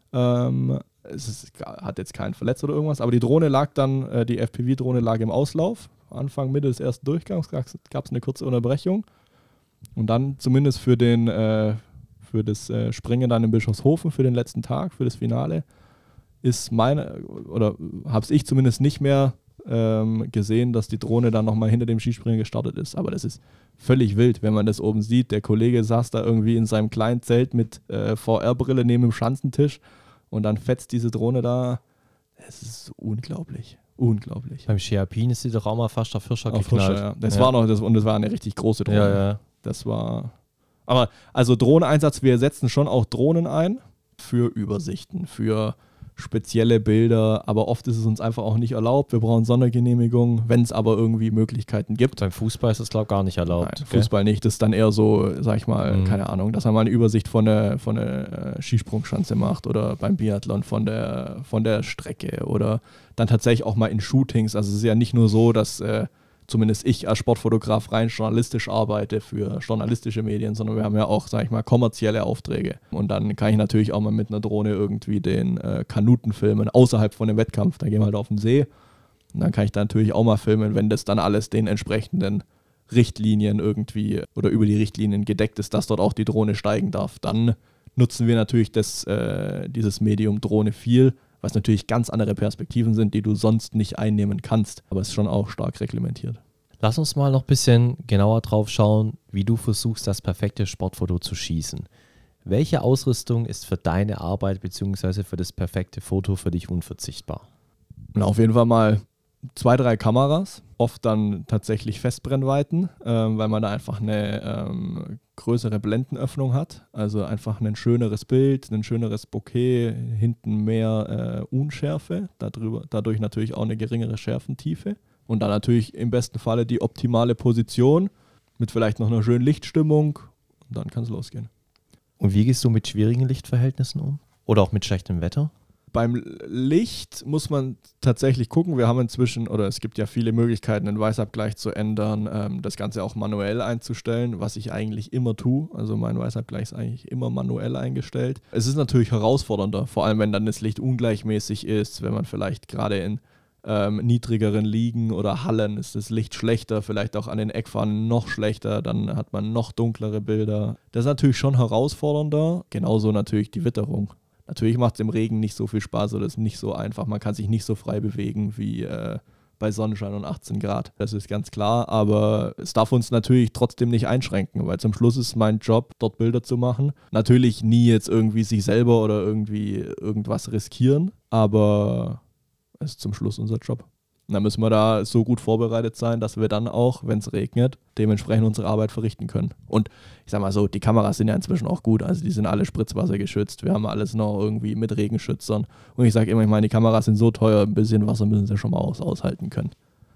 Speaker 4: Ähm, es ist, hat jetzt keinen verletzt oder irgendwas, aber die Drohne lag dann, äh, die F P V-Drohne lag im Auslauf. Anfang, Mitte des ersten Durchgangs gab es eine kurze Unterbrechung und dann zumindest für, den, äh, für das äh, Springen dann in Bischofshofen, für den letzten Tag, für das Finale, ist meine, oder habe ich zumindest nicht mehr ähm, gesehen, dass die Drohne dann nochmal hinter dem Skispringen gestartet ist. Aber das ist völlig wild, wenn man das oben sieht. Der Kollege saß da irgendwie in seinem kleinen Zelt mit äh, V R-Brille neben dem Schanzentisch und dann fetzt diese Drohne da. Es ist unglaublich, unglaublich.
Speaker 2: Beim Ski Alpin ist die doch auch mal fast auf Hirscher
Speaker 4: Auf
Speaker 2: geknallt.
Speaker 4: Hirscher, ja. Das
Speaker 2: ja.
Speaker 4: war noch, das, und das war eine richtig große Drohne.
Speaker 2: Ja, ja.
Speaker 4: Das war, aber also Drohneneinsatz, wir setzen schon auch Drohnen ein für Übersichten, für spezielle Bilder, aber oft ist es uns einfach auch nicht erlaubt. Wir brauchen Sondergenehmigung, wenn es aber irgendwie Möglichkeiten gibt.
Speaker 2: Beim Fußball ist das, glaube ich, gar nicht erlaubt.
Speaker 4: Nein, Fußball nicht, das ist dann eher so, sag ich mal,
Speaker 2: Mhm.
Speaker 4: keine Ahnung, dass man mal eine Übersicht von der, von der Skisprungschanze macht oder beim Biathlon von der, von der Strecke oder dann tatsächlich auch mal in Shootings. Also es ist ja nicht nur so, dass äh, zumindest ich als Sportfotograf rein journalistisch arbeite für journalistische Medien, sondern wir haben ja auch, sag ich mal, kommerzielle Aufträge. Und dann kann ich natürlich auch mal mit einer Drohne irgendwie den äh, Kanuten filmen, außerhalb von dem Wettkampf. Da gehen wir halt auf den See. Und dann kann ich da natürlich auch mal filmen, wenn das dann alles den entsprechenden Richtlinien irgendwie oder über die Richtlinien gedeckt ist, dass dort auch die Drohne steigen darf. Dann nutzen wir natürlich das, äh, dieses Medium Drohne viel, was natürlich ganz andere Perspektiven sind, die du sonst nicht einnehmen kannst. Aber es ist schon auch stark reglementiert.
Speaker 2: Lass uns mal noch ein bisschen genauer drauf schauen, wie du versuchst, das perfekte Sportfoto zu schießen. Welche Ausrüstung ist für deine Arbeit bzw. für das perfekte Foto für dich unverzichtbar?
Speaker 4: Und auf jeden Fall mal zwei, drei Kameras, oft dann tatsächlich Festbrennweiten, ähm, weil man da einfach eine ähm, größere Blendenöffnung hat. Also einfach ein schöneres Bild, ein schöneres Bokeh, hinten mehr äh, Unschärfe, darüber, dadurch natürlich auch eine geringere Schärfentiefe. Und dann natürlich im besten Falle die optimale Position mit vielleicht noch einer schönen Lichtstimmung und dann kann es losgehen.
Speaker 2: Und wie gehst du mit schwierigen Lichtverhältnissen um? Oder auch mit schlechtem Wetter?
Speaker 4: Beim Licht muss man tatsächlich gucken. Wir haben inzwischen, oder es gibt ja viele Möglichkeiten, den Weißabgleich zu ändern, ähm, das Ganze auch manuell einzustellen, was ich eigentlich immer tue. Also mein Weißabgleich ist eigentlich immer manuell eingestellt. Es ist natürlich herausfordernder, vor allem wenn dann das Licht ungleichmäßig ist, wenn man vielleicht gerade in ähm, niedrigeren Ligen oder Hallen ist das Licht schlechter, vielleicht auch an den Eckfahnen noch schlechter, dann hat man noch dunklere Bilder. Das ist natürlich schon herausfordernder, genauso natürlich die Witterung. Natürlich macht es im Regen nicht so viel Spaß oder ist nicht so einfach. Man kann sich nicht so frei bewegen wie äh, bei Sonnenschein und achtzehn Grad. Das ist ganz klar, aber es darf uns natürlich trotzdem nicht einschränken, weil zum Schluss ist mein Job, dort Bilder zu machen. Natürlich nie jetzt irgendwie sich selber oder irgendwie irgendwas riskieren, aber es ist zum Schluss unser Job. Und dann müssen wir da so gut vorbereitet sein, dass wir dann auch, wenn es regnet, dementsprechend unsere Arbeit verrichten können. Und ich sag mal so, die Kameras sind ja inzwischen auch gut, also die sind alle spritzwassergeschützt. Wir haben alles noch irgendwie mit Regenschützern. Und ich sage immer, ich meine, die Kameras sind so teuer, ein bisschen Wasser müssen sie schon mal aus, aushalten können.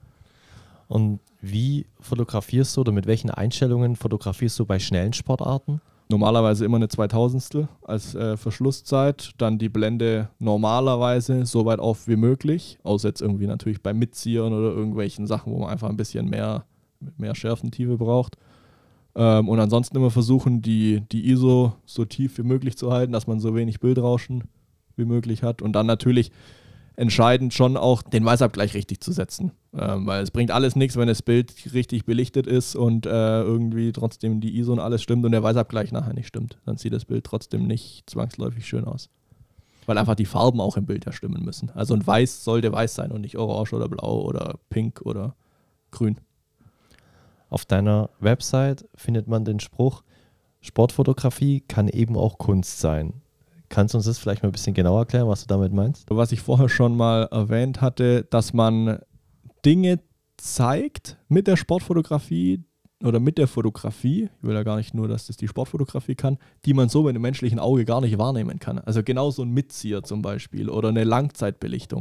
Speaker 2: Und wie fotografierst du oder mit welchen Einstellungen fotografierst du bei schnellen Sportarten?
Speaker 4: Normalerweise immer eine zweitausendstel als äh, Verschlusszeit, dann die Blende normalerweise so weit auf wie möglich, außer jetzt irgendwie natürlich beim Mitziehern oder irgendwelchen Sachen, wo man einfach ein bisschen mehr, mehr Schärfentiefe braucht. Ähm, und ansonsten immer versuchen, die, die I S O so tief wie möglich zu halten, dass man so wenig Bildrauschen wie möglich hat und dann natürlich entscheidend schon auch den Weißabgleich richtig zu setzen, ähm, weil es bringt alles nichts, wenn das Bild richtig belichtet ist und äh, irgendwie trotzdem die I S O und alles stimmt und der Weißabgleich nachher nicht stimmt. Dann sieht das Bild trotzdem nicht zwangsläufig schön aus, weil einfach die Farben auch im Bild ja stimmen müssen. Also ein Weiß sollte weiß sein und nicht orange oder blau oder pink oder grün.
Speaker 2: Auf deiner Website findet man den Spruch, Sportfotografie kann eben auch Kunst sein. Kannst du uns das vielleicht mal ein bisschen genauer erklären, was du damit meinst?
Speaker 4: Was ich vorher schon mal erwähnt hatte, dass man Dinge zeigt mit der Sportfotografie oder mit der Fotografie, ich will ja gar nicht nur, dass das die Sportfotografie kann, die man so mit dem menschlichen Auge gar nicht wahrnehmen kann. Also genau so ein Mitzieher zum Beispiel oder eine Langzeitbelichtung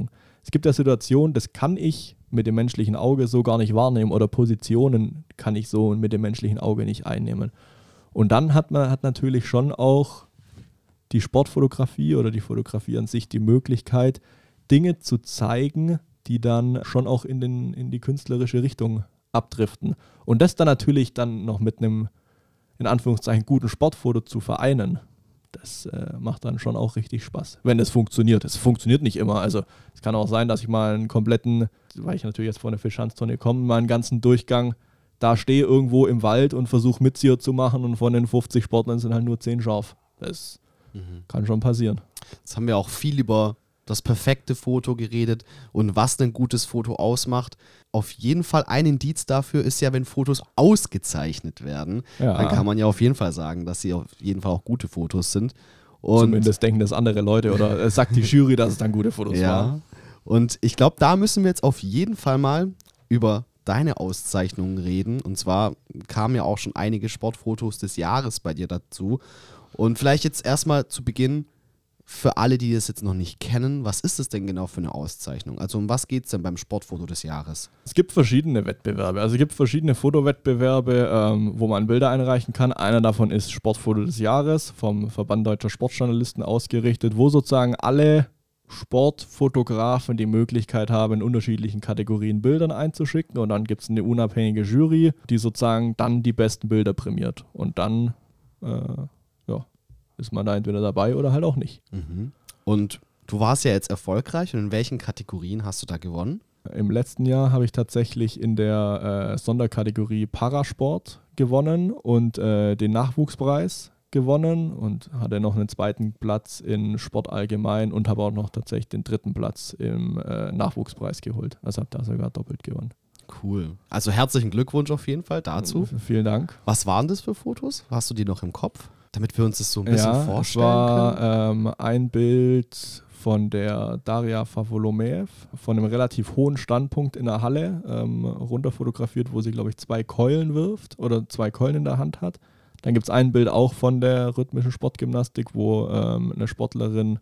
Speaker 4: es gibt ja Situationen, das kann ich mit dem menschlichen Auge so gar nicht wahrnehmen oder Positionen kann ich so mit dem menschlichen Auge nicht einnehmen. Und dann hat man hat natürlich schon auch die Sportfotografie oder die Fotografie an sich die Möglichkeit, Dinge zu zeigen, die dann schon auch in, den, in die künstlerische Richtung abdriften. Und das dann natürlich dann noch mit einem, in Anführungszeichen, guten Sportfoto zu vereinen, das äh, macht dann schon auch richtig Spaß, wenn es funktioniert. Es funktioniert nicht immer. Also es kann auch sein, dass ich mal einen kompletten, weil ich natürlich jetzt von der Fischhanztournee komme, mal einen ganzen Durchgang da stehe irgendwo im Wald und versuche Mitzieher zu machen und von den fünfzig Sportlern sind halt nur zehn scharf. Das mhm. kann schon passieren.
Speaker 3: Jetzt haben wir auch viel über das perfekte Foto geredet und was ein gutes Foto ausmacht. Auf jeden Fall ein Indiz dafür ist ja, wenn Fotos ausgezeichnet werden,
Speaker 4: ja.
Speaker 3: dann kann man ja auf jeden Fall sagen, dass sie auf jeden Fall auch gute Fotos sind. Und
Speaker 4: zumindest denken das andere Leute oder es sagt die Jury, dass es dann gute Fotos
Speaker 3: ja.
Speaker 4: waren.
Speaker 3: Und ich glaube, da müssen wir jetzt auf jeden Fall mal über deine Auszeichnungen reden. Und zwar kamen ja auch schon einige Sportfotos des Jahres bei dir dazu. Und vielleicht jetzt erstmal zu Beginn, für alle, die das jetzt noch nicht kennen, was ist das denn genau für eine Auszeichnung? Also um was geht es denn beim Sportfoto des Jahres?
Speaker 4: Es gibt verschiedene Wettbewerbe. Also es gibt verschiedene Fotowettbewerbe, ähm, wo man Bilder einreichen kann. Einer davon ist Sportfoto des Jahres, vom Verband Deutscher Sportjournalisten ausgerichtet, wo sozusagen alle Sportfotografen die Möglichkeit haben, in unterschiedlichen Kategorien Bildern einzuschicken. Und dann gibt es eine unabhängige Jury, die sozusagen dann die besten Bilder prämiert. Und dann äh, ja, ist man da entweder dabei oder halt auch nicht.
Speaker 3: Mhm. Und du warst ja jetzt erfolgreich. Und in welchen Kategorien hast du da gewonnen?
Speaker 4: Im letzten Jahr habe ich tatsächlich in der äh, Sonderkategorie Parasport gewonnen und äh, den Nachwuchspreis gewonnen und hatte noch einen zweiten Platz in Sport allgemein und habe auch noch tatsächlich den dritten Platz im äh, Nachwuchspreis geholt. Also habe da sogar doppelt gewonnen.
Speaker 3: Cool. Also herzlichen Glückwunsch auf jeden Fall dazu.
Speaker 4: Äh, vielen Dank.
Speaker 3: Was waren das für Fotos? Hast du die noch im Kopf? Damit wir uns das so ein bisschen
Speaker 4: ja,
Speaker 3: vorstellen
Speaker 4: es war,
Speaker 3: können.
Speaker 4: Ähm, ein Bild von der Daria Favolomeev, von einem relativ hohen Standpunkt in der Halle, ähm, runterfotografiert, wo sie, glaube ich, zwei Keulen wirft oder zwei Keulen in der Hand hat. Dann gibt es ein Bild auch von der rhythmischen Sportgymnastik, wo ähm, eine Sportlerin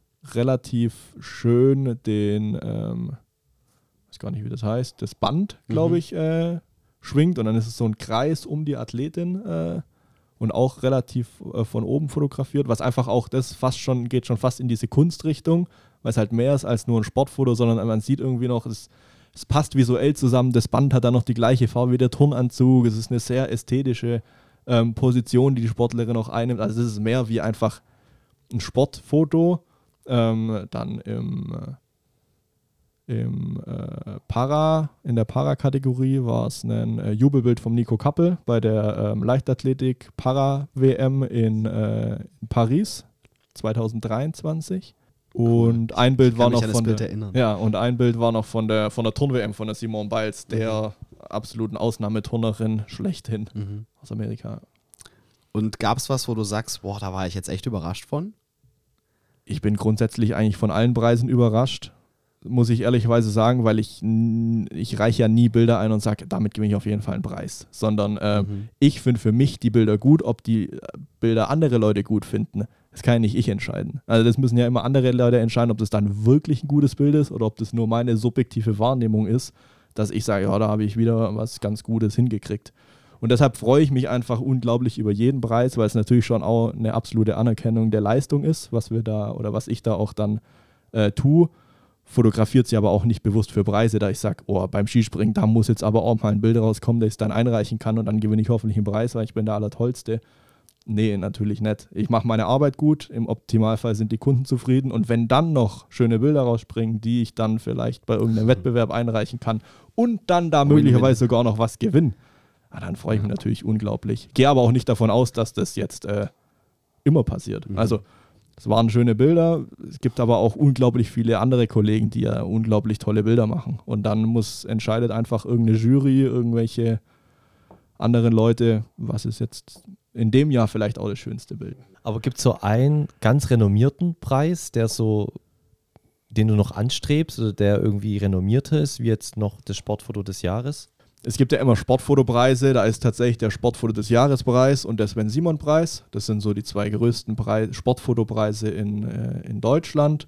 Speaker 4: relativ schön den, ähm, ich weiß gar nicht, wie das heißt, das Band, glaube
Speaker 3: Mhm.
Speaker 4: ich, äh, schwingt und dann ist es so ein Kreis um die Athletin äh, und auch relativ äh, von oben fotografiert, was einfach auch, das fast schon, geht schon fast in diese Kunstrichtung, weil es halt mehr ist als nur ein Sportfoto, sondern man sieht irgendwie noch, es, es passt visuell zusammen, das Band hat dann noch die gleiche Farbe wie der Turnanzug, es ist eine sehr ästhetische ähm, Position, die die Sportlerin auch einnimmt, also es ist mehr wie einfach ein Sportfoto, ähm, dann im äh, Im äh, Para, in der Para-Kategorie war es ein äh, Jubelbild vom Nico Kappel bei der ähm, Leichtathletik-Para-W M in, äh, in Paris zwanzig dreiundzwanzig. Und ein Bild
Speaker 3: Ich
Speaker 4: war
Speaker 3: kann mich
Speaker 4: noch
Speaker 3: an das
Speaker 4: von
Speaker 3: Bild
Speaker 4: der,
Speaker 3: erinnern.
Speaker 4: ja, und ein Bild war noch von der von der Turn-W M von der Simone Biles, der absoluten Ausnahmeturnerin schlechthin
Speaker 3: Mhm.
Speaker 4: aus Amerika.
Speaker 3: Und gab es was, wo du sagst, boah, da war ich jetzt echt überrascht von?
Speaker 4: Ich bin grundsätzlich eigentlich von allen Preisen überrascht, muss ich ehrlicherweise sagen, weil ich, ich reiche ja nie Bilder ein und sage, damit gewinne ich auf jeden Fall einen Preis, sondern äh,
Speaker 3: Mhm.
Speaker 4: ich finde für mich die Bilder gut, ob die Bilder andere Leute gut finden, das kann ja nicht ich entscheiden. Also das müssen ja immer andere Leute entscheiden, ob das dann wirklich ein gutes Bild ist oder ob das nur meine subjektive Wahrnehmung ist, dass ich sage, ja, da habe ich wieder was ganz Gutes hingekriegt. Und deshalb freue ich mich einfach unglaublich über jeden Preis, weil es natürlich schon auch eine absolute Anerkennung der Leistung ist, was wir da oder was ich da auch dann äh, tue. Fotografiert sie aber auch nicht bewusst für Preise, da ich sage, oh, beim Skispringen, da muss jetzt aber auch mal ein Bild rauskommen, das ich dann einreichen kann und dann gewinne ich hoffentlich einen Preis, weil ich bin der Allertollste. Nee, natürlich nicht. Ich mache meine Arbeit gut, im Optimalfall sind die Kunden zufrieden und wenn dann noch schöne Bilder rausspringen, die ich dann vielleicht bei irgendeinem Wettbewerb einreichen kann und dann da möglicherweise sogar noch was gewinnen, ah, dann freue ich mich natürlich unglaublich. Gehe aber auch nicht davon aus, dass das jetzt äh, immer passiert.
Speaker 3: Mhm.
Speaker 4: Also es waren schöne Bilder, es gibt aber auch unglaublich viele andere Kollegen, die ja unglaublich tolle Bilder machen. Und dann muss entscheidet einfach irgendeine Jury, irgendwelche anderen Leute, was ist jetzt in dem Jahr vielleicht auch das schönste Bild.
Speaker 2: Aber gibt es so einen ganz renommierten Preis, der so, den du noch anstrebst oder der irgendwie renommierter ist, wie jetzt noch das Sportfoto des Jahres?
Speaker 4: Es gibt ja immer Sportfotopreise, da ist tatsächlich der Sportfoto des Jahrespreis und der Sven-Simon-Preis. Das sind so die zwei größten Preis, Sportfotopreise in, äh, in Deutschland.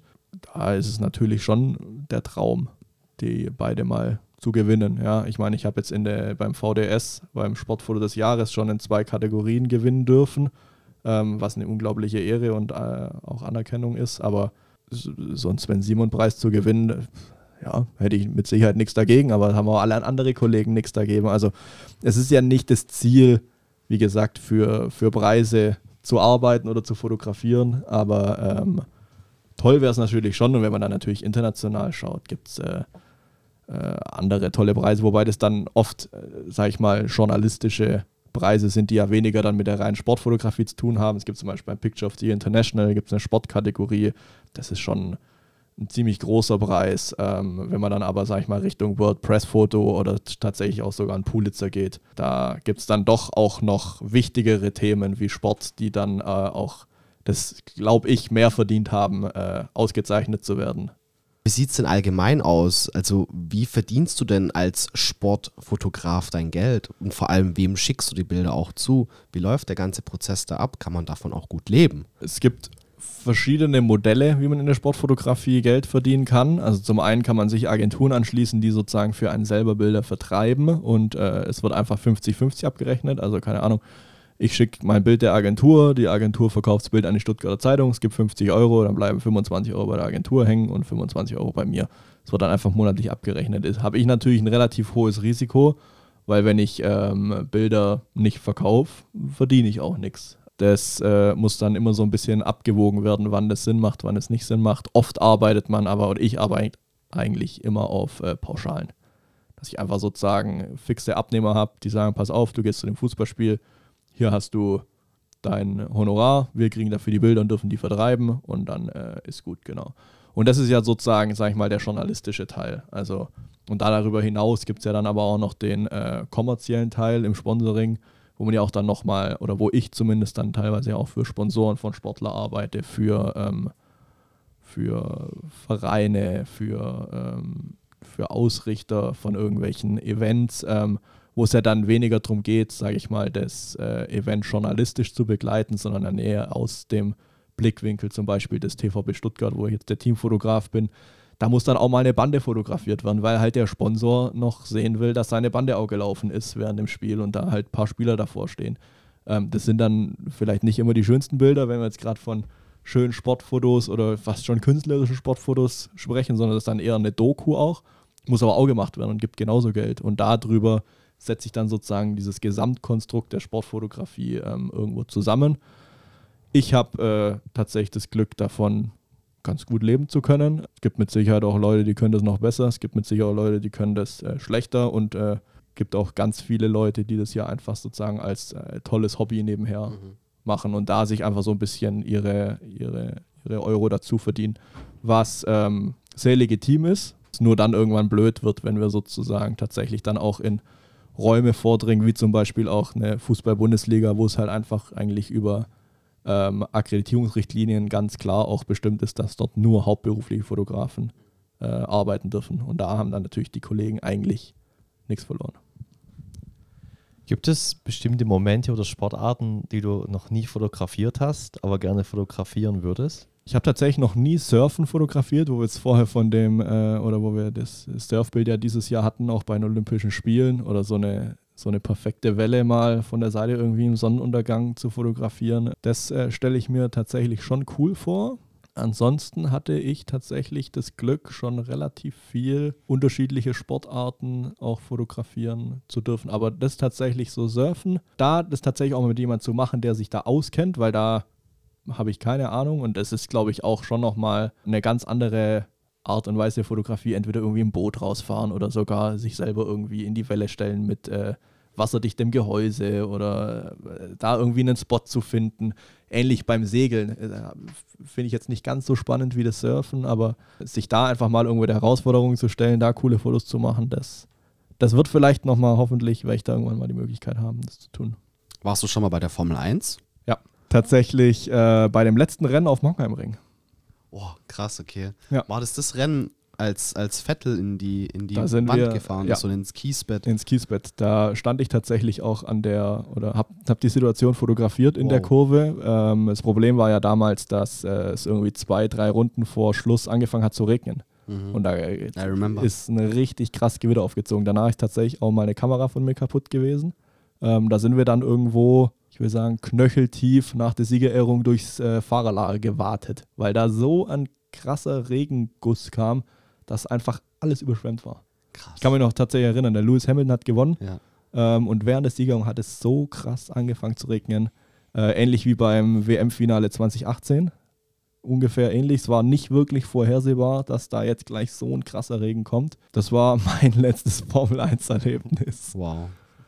Speaker 4: da ist es natürlich schon der Traum, die beide mal zu gewinnen. Ja, ich meine, ich habe jetzt in der, beim V D S, beim Sportfoto des Jahres schon in zwei Kategorien gewinnen dürfen, ähm, was eine unglaubliche Ehre und äh, auch Anerkennung ist, aber so einen Sven-Simon-Preis zu gewinnen, ja, hätte ich mit Sicherheit nichts dagegen, aber haben auch alle andere Kollegen nichts dagegen. Also es ist ja nicht das Ziel, wie gesagt, für, für Preise zu arbeiten oder zu fotografieren, aber ähm, toll wäre es natürlich schon, und wenn man dann natürlich international schaut, gibt es äh, äh, andere tolle Preise, wobei das dann oft, äh, sage ich mal, journalistische Preise sind, die ja weniger dann mit der reinen Sportfotografie zu tun haben. Es gibt zum Beispiel beim Picture of the Year International, gibt es eine Sportkategorie, das ist schon ein ziemlich großer Preis. Ähm, wenn man dann aber, sag ich mal, Richtung World Press Photo oder t- tatsächlich auch sogar an Pulitzer geht, da gibt es dann doch auch noch wichtigere Themen wie Sport, die dann äh, auch, das glaube ich, mehr verdient haben, äh, ausgezeichnet zu werden.
Speaker 3: Wie sieht es denn allgemein aus? Also wie verdienst du denn als Sportfotograf dein Geld? Und vor allem, wem schickst du die Bilder auch zu? Wie läuft der ganze Prozess da ab? Kann man davon auch gut leben?
Speaker 4: Es gibt verschiedene Modelle, wie man in der Sportfotografie Geld verdienen kann. Also zum einen kann man sich Agenturen anschließen, die sozusagen für einen selber Bilder vertreiben und äh, es wird einfach fünfzig fünfzig abgerechnet. Also keine Ahnung, ich schicke mein Bild der Agentur, die Agentur verkauft das Bild an die Stuttgarter Zeitung, es gibt fünfzig Euro, dann bleiben fünfundzwanzig Euro bei der Agentur hängen und fünfundzwanzig Euro bei mir. Es wird dann einfach monatlich abgerechnet. Ist, habe ich natürlich ein relativ hohes Risiko, weil wenn ich ähm, Bilder nicht verkaufe, verdiene ich auch nichts. Das äh, muss dann immer so ein bisschen abgewogen werden, wann das Sinn macht, wann es nicht Sinn macht. Oft arbeitet man aber, und ich arbeite eigentlich immer auf äh, Pauschalen. Dass ich einfach sozusagen fixe Abnehmer habe, die sagen, pass auf, du gehst zu dem Fußballspiel, hier hast du dein Honorar, wir kriegen dafür die Bilder und dürfen die vertreiben und dann äh, ist gut, genau. Und das ist ja sozusagen, sag ich mal, der journalistische Teil. Also, und da darüber hinaus gibt es ja dann aber auch noch den äh, kommerziellen Teil im Sponsoring, wo man ja auch dann nochmal, oder wo ich zumindest dann teilweise ja auch für Sponsoren von Sportler arbeite, für, ähm, für Vereine, für, ähm, für Ausrichter von irgendwelchen Events, ähm, wo es ja dann weniger darum geht, sage ich mal, das äh, Event journalistisch zu begleiten, sondern dann eher aus dem Blickwinkel zum Beispiel des T V B Stuttgart, wo ich jetzt der Teamfotograf bin. Da muss dann auch mal eine Bande fotografiert werden, weil halt der Sponsor noch sehen will, dass seine Bande auch gelaufen ist während dem Spiel und da halt ein paar Spieler davor stehen. Ähm, das sind dann vielleicht nicht immer die schönsten Bilder, wenn wir jetzt gerade von schönen Sportfotos oder fast schon künstlerischen Sportfotos sprechen, sondern das ist dann eher eine Doku auch. Muss aber auch gemacht werden und gibt genauso Geld. Und darüber setzt sich dann sozusagen dieses Gesamtkonstrukt der Sportfotografie ähm, irgendwo zusammen. Ich habe äh, tatsächlich das Glück davon, ganz gut leben zu können. Es gibt mit Sicherheit auch Leute, die können das noch besser. Es gibt mit Sicherheit auch Leute, die können das äh, schlechter und es äh, gibt auch ganz viele Leute, die das ja einfach sozusagen als äh, tolles Hobby nebenher mhm. machen und da sich einfach so ein bisschen ihre, ihre, ihre Euro dazu verdienen, was ähm, sehr legitim ist. Es nur dann irgendwann blöd wird, wenn wir sozusagen tatsächlich dann auch in Räume vordringen, wie zum Beispiel auch eine Fußball-Bundesliga, wo es halt einfach eigentlich über ähm, Akkreditierungsrichtlinien ganz klar auch bestimmt ist, dass dort nur hauptberufliche Fotografen äh, arbeiten dürfen. Und da haben dann natürlich die Kollegen eigentlich nichts verloren.
Speaker 2: Gibt es bestimmte Momente oder Sportarten, die du noch nie fotografiert hast, aber gerne fotografieren würdest?
Speaker 4: Ich habe tatsächlich noch nie Surfen fotografiert, wo wir jetzt vorher von dem, äh, oder wo wir das Surfbild ja dieses Jahr hatten, auch bei den Olympischen Spielen, oder so eine, so eine perfekte Welle mal von der Seite irgendwie im Sonnenuntergang zu fotografieren. Das äh, stelle ich mir tatsächlich schon cool vor. Ansonsten hatte ich tatsächlich das Glück, schon relativ viel unterschiedliche Sportarten auch fotografieren zu dürfen. Aber das tatsächlich so Surfen, da das tatsächlich auch mal mit jemandem zu machen, der sich da auskennt, weil da habe ich keine Ahnung und es ist, glaube ich, auch schon nochmal eine ganz andere Art und Weise der Fotografie, entweder irgendwie im Boot rausfahren oder sogar sich selber irgendwie in die Welle stellen mit äh, wasserdichtem Gehäuse oder äh, da irgendwie einen Spot zu finden. Ähnlich beim Segeln. Äh, finde ich jetzt nicht ganz so spannend wie das Surfen, aber sich da einfach mal irgendwo der Herausforderung zu stellen, da coole Fotos zu machen, das, das wird vielleicht nochmal, hoffentlich, werde ich da irgendwann mal die Möglichkeit haben, das zu tun.
Speaker 3: Warst du schon mal bei der Formel eins?
Speaker 4: Ja, tatsächlich äh, bei dem letzten Rennen auf Monkheimring.
Speaker 3: Oh, krass, okay.
Speaker 4: Ja.
Speaker 3: War das das Rennen, als, als Vettel in die, in die
Speaker 4: Da sind
Speaker 3: Wand
Speaker 4: wir-
Speaker 3: gefahren
Speaker 4: ja.
Speaker 3: ist und ins Kiesbett.
Speaker 4: ins Kiesbett. Da stand ich tatsächlich auch an der, oder habe hab die Situation fotografiert in
Speaker 3: Wow.
Speaker 4: der Kurve. Ähm, das Problem war ja damals, dass äh, es irgendwie zwei, drei Runden vor Schluss angefangen hat zu regnen.
Speaker 3: Mhm.
Speaker 4: Und da äh,
Speaker 3: I remember.
Speaker 4: ist ein richtig krass Gewitter aufgezogen. Danach ist tatsächlich auch meine Kamera von mir kaputt gewesen. Ähm, da sind wir dann irgendwo, ich will sagen, knöcheltief nach der Siegerehrung durchs äh, Fahrerlager gewartet, weil da so ein krasser Regenguss kam, dass einfach alles überschwemmt war.
Speaker 3: Krass.
Speaker 4: Ich kann mich noch tatsächlich erinnern, der Lewis Hamilton hat gewonnen.
Speaker 3: Ja.
Speaker 4: Ähm, und während der Siegerung hat es so krass angefangen zu regnen. Äh, ähnlich wie beim W M-Finale zwanzig achtzehn. Ungefähr ähnlich. Es war nicht wirklich vorhersehbar, dass da jetzt gleich so ein krasser Regen kommt. Das war mein letztes Formel eins Erlebnis.
Speaker 3: Wow.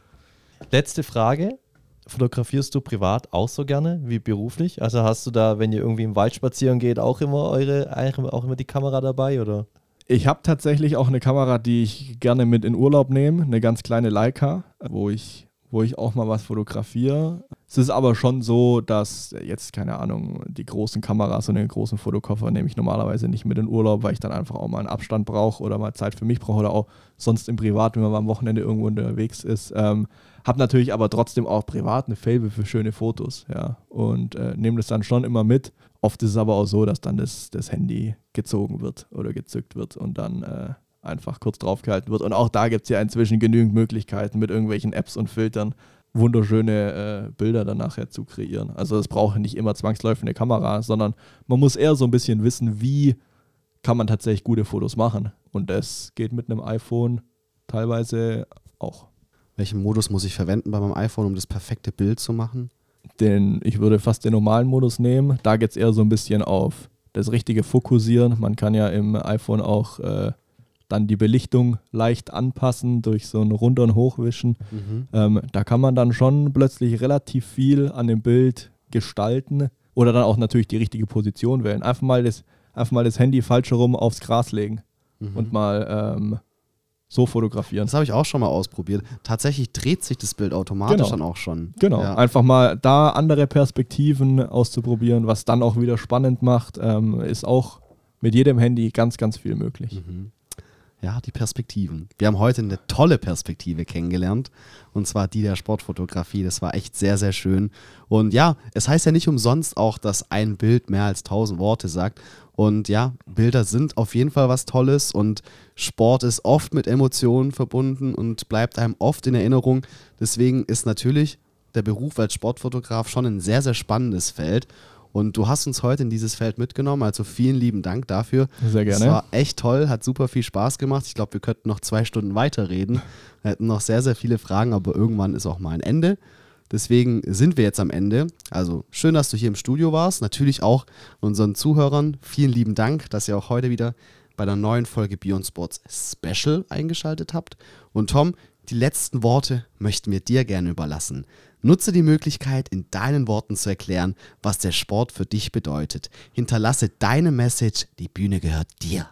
Speaker 2: Letzte Frage. Fotografierst du privat auch so gerne wie beruflich? Also hast du da, wenn ihr irgendwie im Wald spazieren geht, auch immer eure, auch immer die Kamera dabei, oder?
Speaker 4: Ich habe tatsächlich auch eine Kamera, die ich gerne mit in Urlaub nehme. Eine ganz kleine Leica, wo ich, wo ich auch mal was fotografiere. Es ist aber schon so, dass jetzt, keine Ahnung, die großen Kameras und den großen Fotokoffer nehme ich normalerweise nicht mit in Urlaub, weil ich dann einfach auch mal einen Abstand brauche oder mal Zeit für mich brauche oder auch sonst im Privat, wenn man mal am Wochenende irgendwo unterwegs ist. Ähm, habe natürlich aber trotzdem auch privat eine Faible für schöne Fotos, ja, und äh, nehme das dann schon immer mit. Oft ist es aber auch so, dass dann das, das Handy gezogen wird oder gezückt wird und dann äh, einfach kurz draufgehalten wird. Und auch da gibt es ja inzwischen genügend Möglichkeiten mit irgendwelchen Apps und Filtern, wunderschöne äh, Bilder dann nachher zu kreieren. Also es braucht nicht immer zwangsläufig eine Kamera, sondern man muss eher so ein bisschen wissen, wie kann man tatsächlich gute Fotos machen. Und das geht mit einem iPhone teilweise auch.
Speaker 3: Welchen Modus muss ich verwenden bei meinem iPhone, um das perfekte Bild zu machen?
Speaker 4: Den, ich würde fast den normalen Modus nehmen. Da geht es eher so ein bisschen auf das richtige Fokussieren. Man kann ja im iPhone auch äh, dann die Belichtung leicht anpassen durch so ein Runter- und Hochwischen.
Speaker 3: Mhm.
Speaker 4: Ähm, da kann man dann schon plötzlich relativ viel an dem Bild gestalten oder dann auch natürlich die richtige Position wählen. Einfach mal das, einfach mal das Handy falsch herum aufs Gras legen
Speaker 3: Mhm.
Speaker 4: und mal ähm, so fotografieren.
Speaker 3: Das habe ich auch schon mal ausprobiert. Tatsächlich dreht sich das Bild automatisch
Speaker 4: Genau.
Speaker 3: dann auch schon.
Speaker 4: Genau,
Speaker 3: Ja.
Speaker 4: einfach mal da andere Perspektiven auszuprobieren, was dann auch wieder spannend macht, ähm, ist auch mit jedem Handy ganz, ganz viel möglich.
Speaker 3: Mhm. Ja, die Perspektiven. Wir haben heute eine tolle Perspektive kennengelernt, und zwar die der Sportfotografie. Das war echt sehr, sehr schön. Und ja, es heißt ja nicht umsonst auch, dass ein Bild mehr als tausend Worte sagt. Und ja, Bilder sind auf jeden Fall was Tolles, und Sport ist oft mit Emotionen verbunden und bleibt einem oft in Erinnerung. Deswegen ist natürlich der Beruf als Sportfotograf schon ein sehr, sehr spannendes Feld. Und du hast uns heute in dieses Feld mitgenommen, also vielen lieben Dank dafür.
Speaker 4: Sehr gerne.
Speaker 3: Es war echt toll, hat super viel Spaß gemacht. Ich glaube, wir könnten noch zwei Stunden weiterreden. Wir hätten noch sehr, sehr viele Fragen, aber irgendwann ist auch mal ein Ende. Deswegen sind wir jetzt am Ende. Also schön, dass du hier im Studio warst. Natürlich auch unseren Zuhörern vielen lieben Dank, dass ihr auch heute wieder bei der neuen Folge Beyond Sports Special eingeschaltet habt. Und Tom, die letzten Worte möchten wir dir gerne überlassen. Nutze die Möglichkeit, in deinen Worten zu erklären, was der Sport für dich bedeutet. Hinterlasse deine Message, die Bühne gehört dir.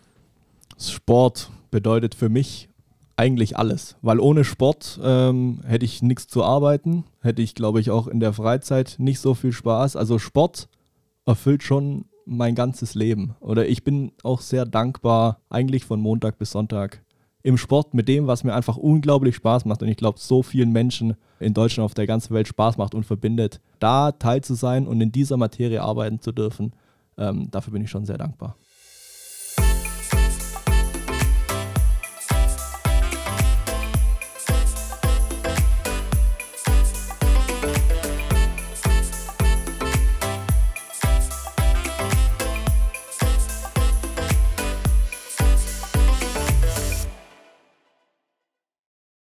Speaker 4: Sport bedeutet für mich eigentlich alles, weil ohne Sport ähm, hätte ich nichts zu arbeiten, hätte ich, glaube ich, auch in der Freizeit nicht so viel Spaß. Also Sport erfüllt schon mein ganzes Leben. Oder ich bin auch sehr dankbar, eigentlich von Montag bis Sonntag im Sport mit dem, was mir einfach unglaublich Spaß macht. Und ich glaube, so vielen Menschen in Deutschland, auf der ganzen Welt Spaß macht und verbindet, da teil zu sein und in dieser Materie arbeiten zu dürfen, ähm, dafür bin ich schon sehr dankbar.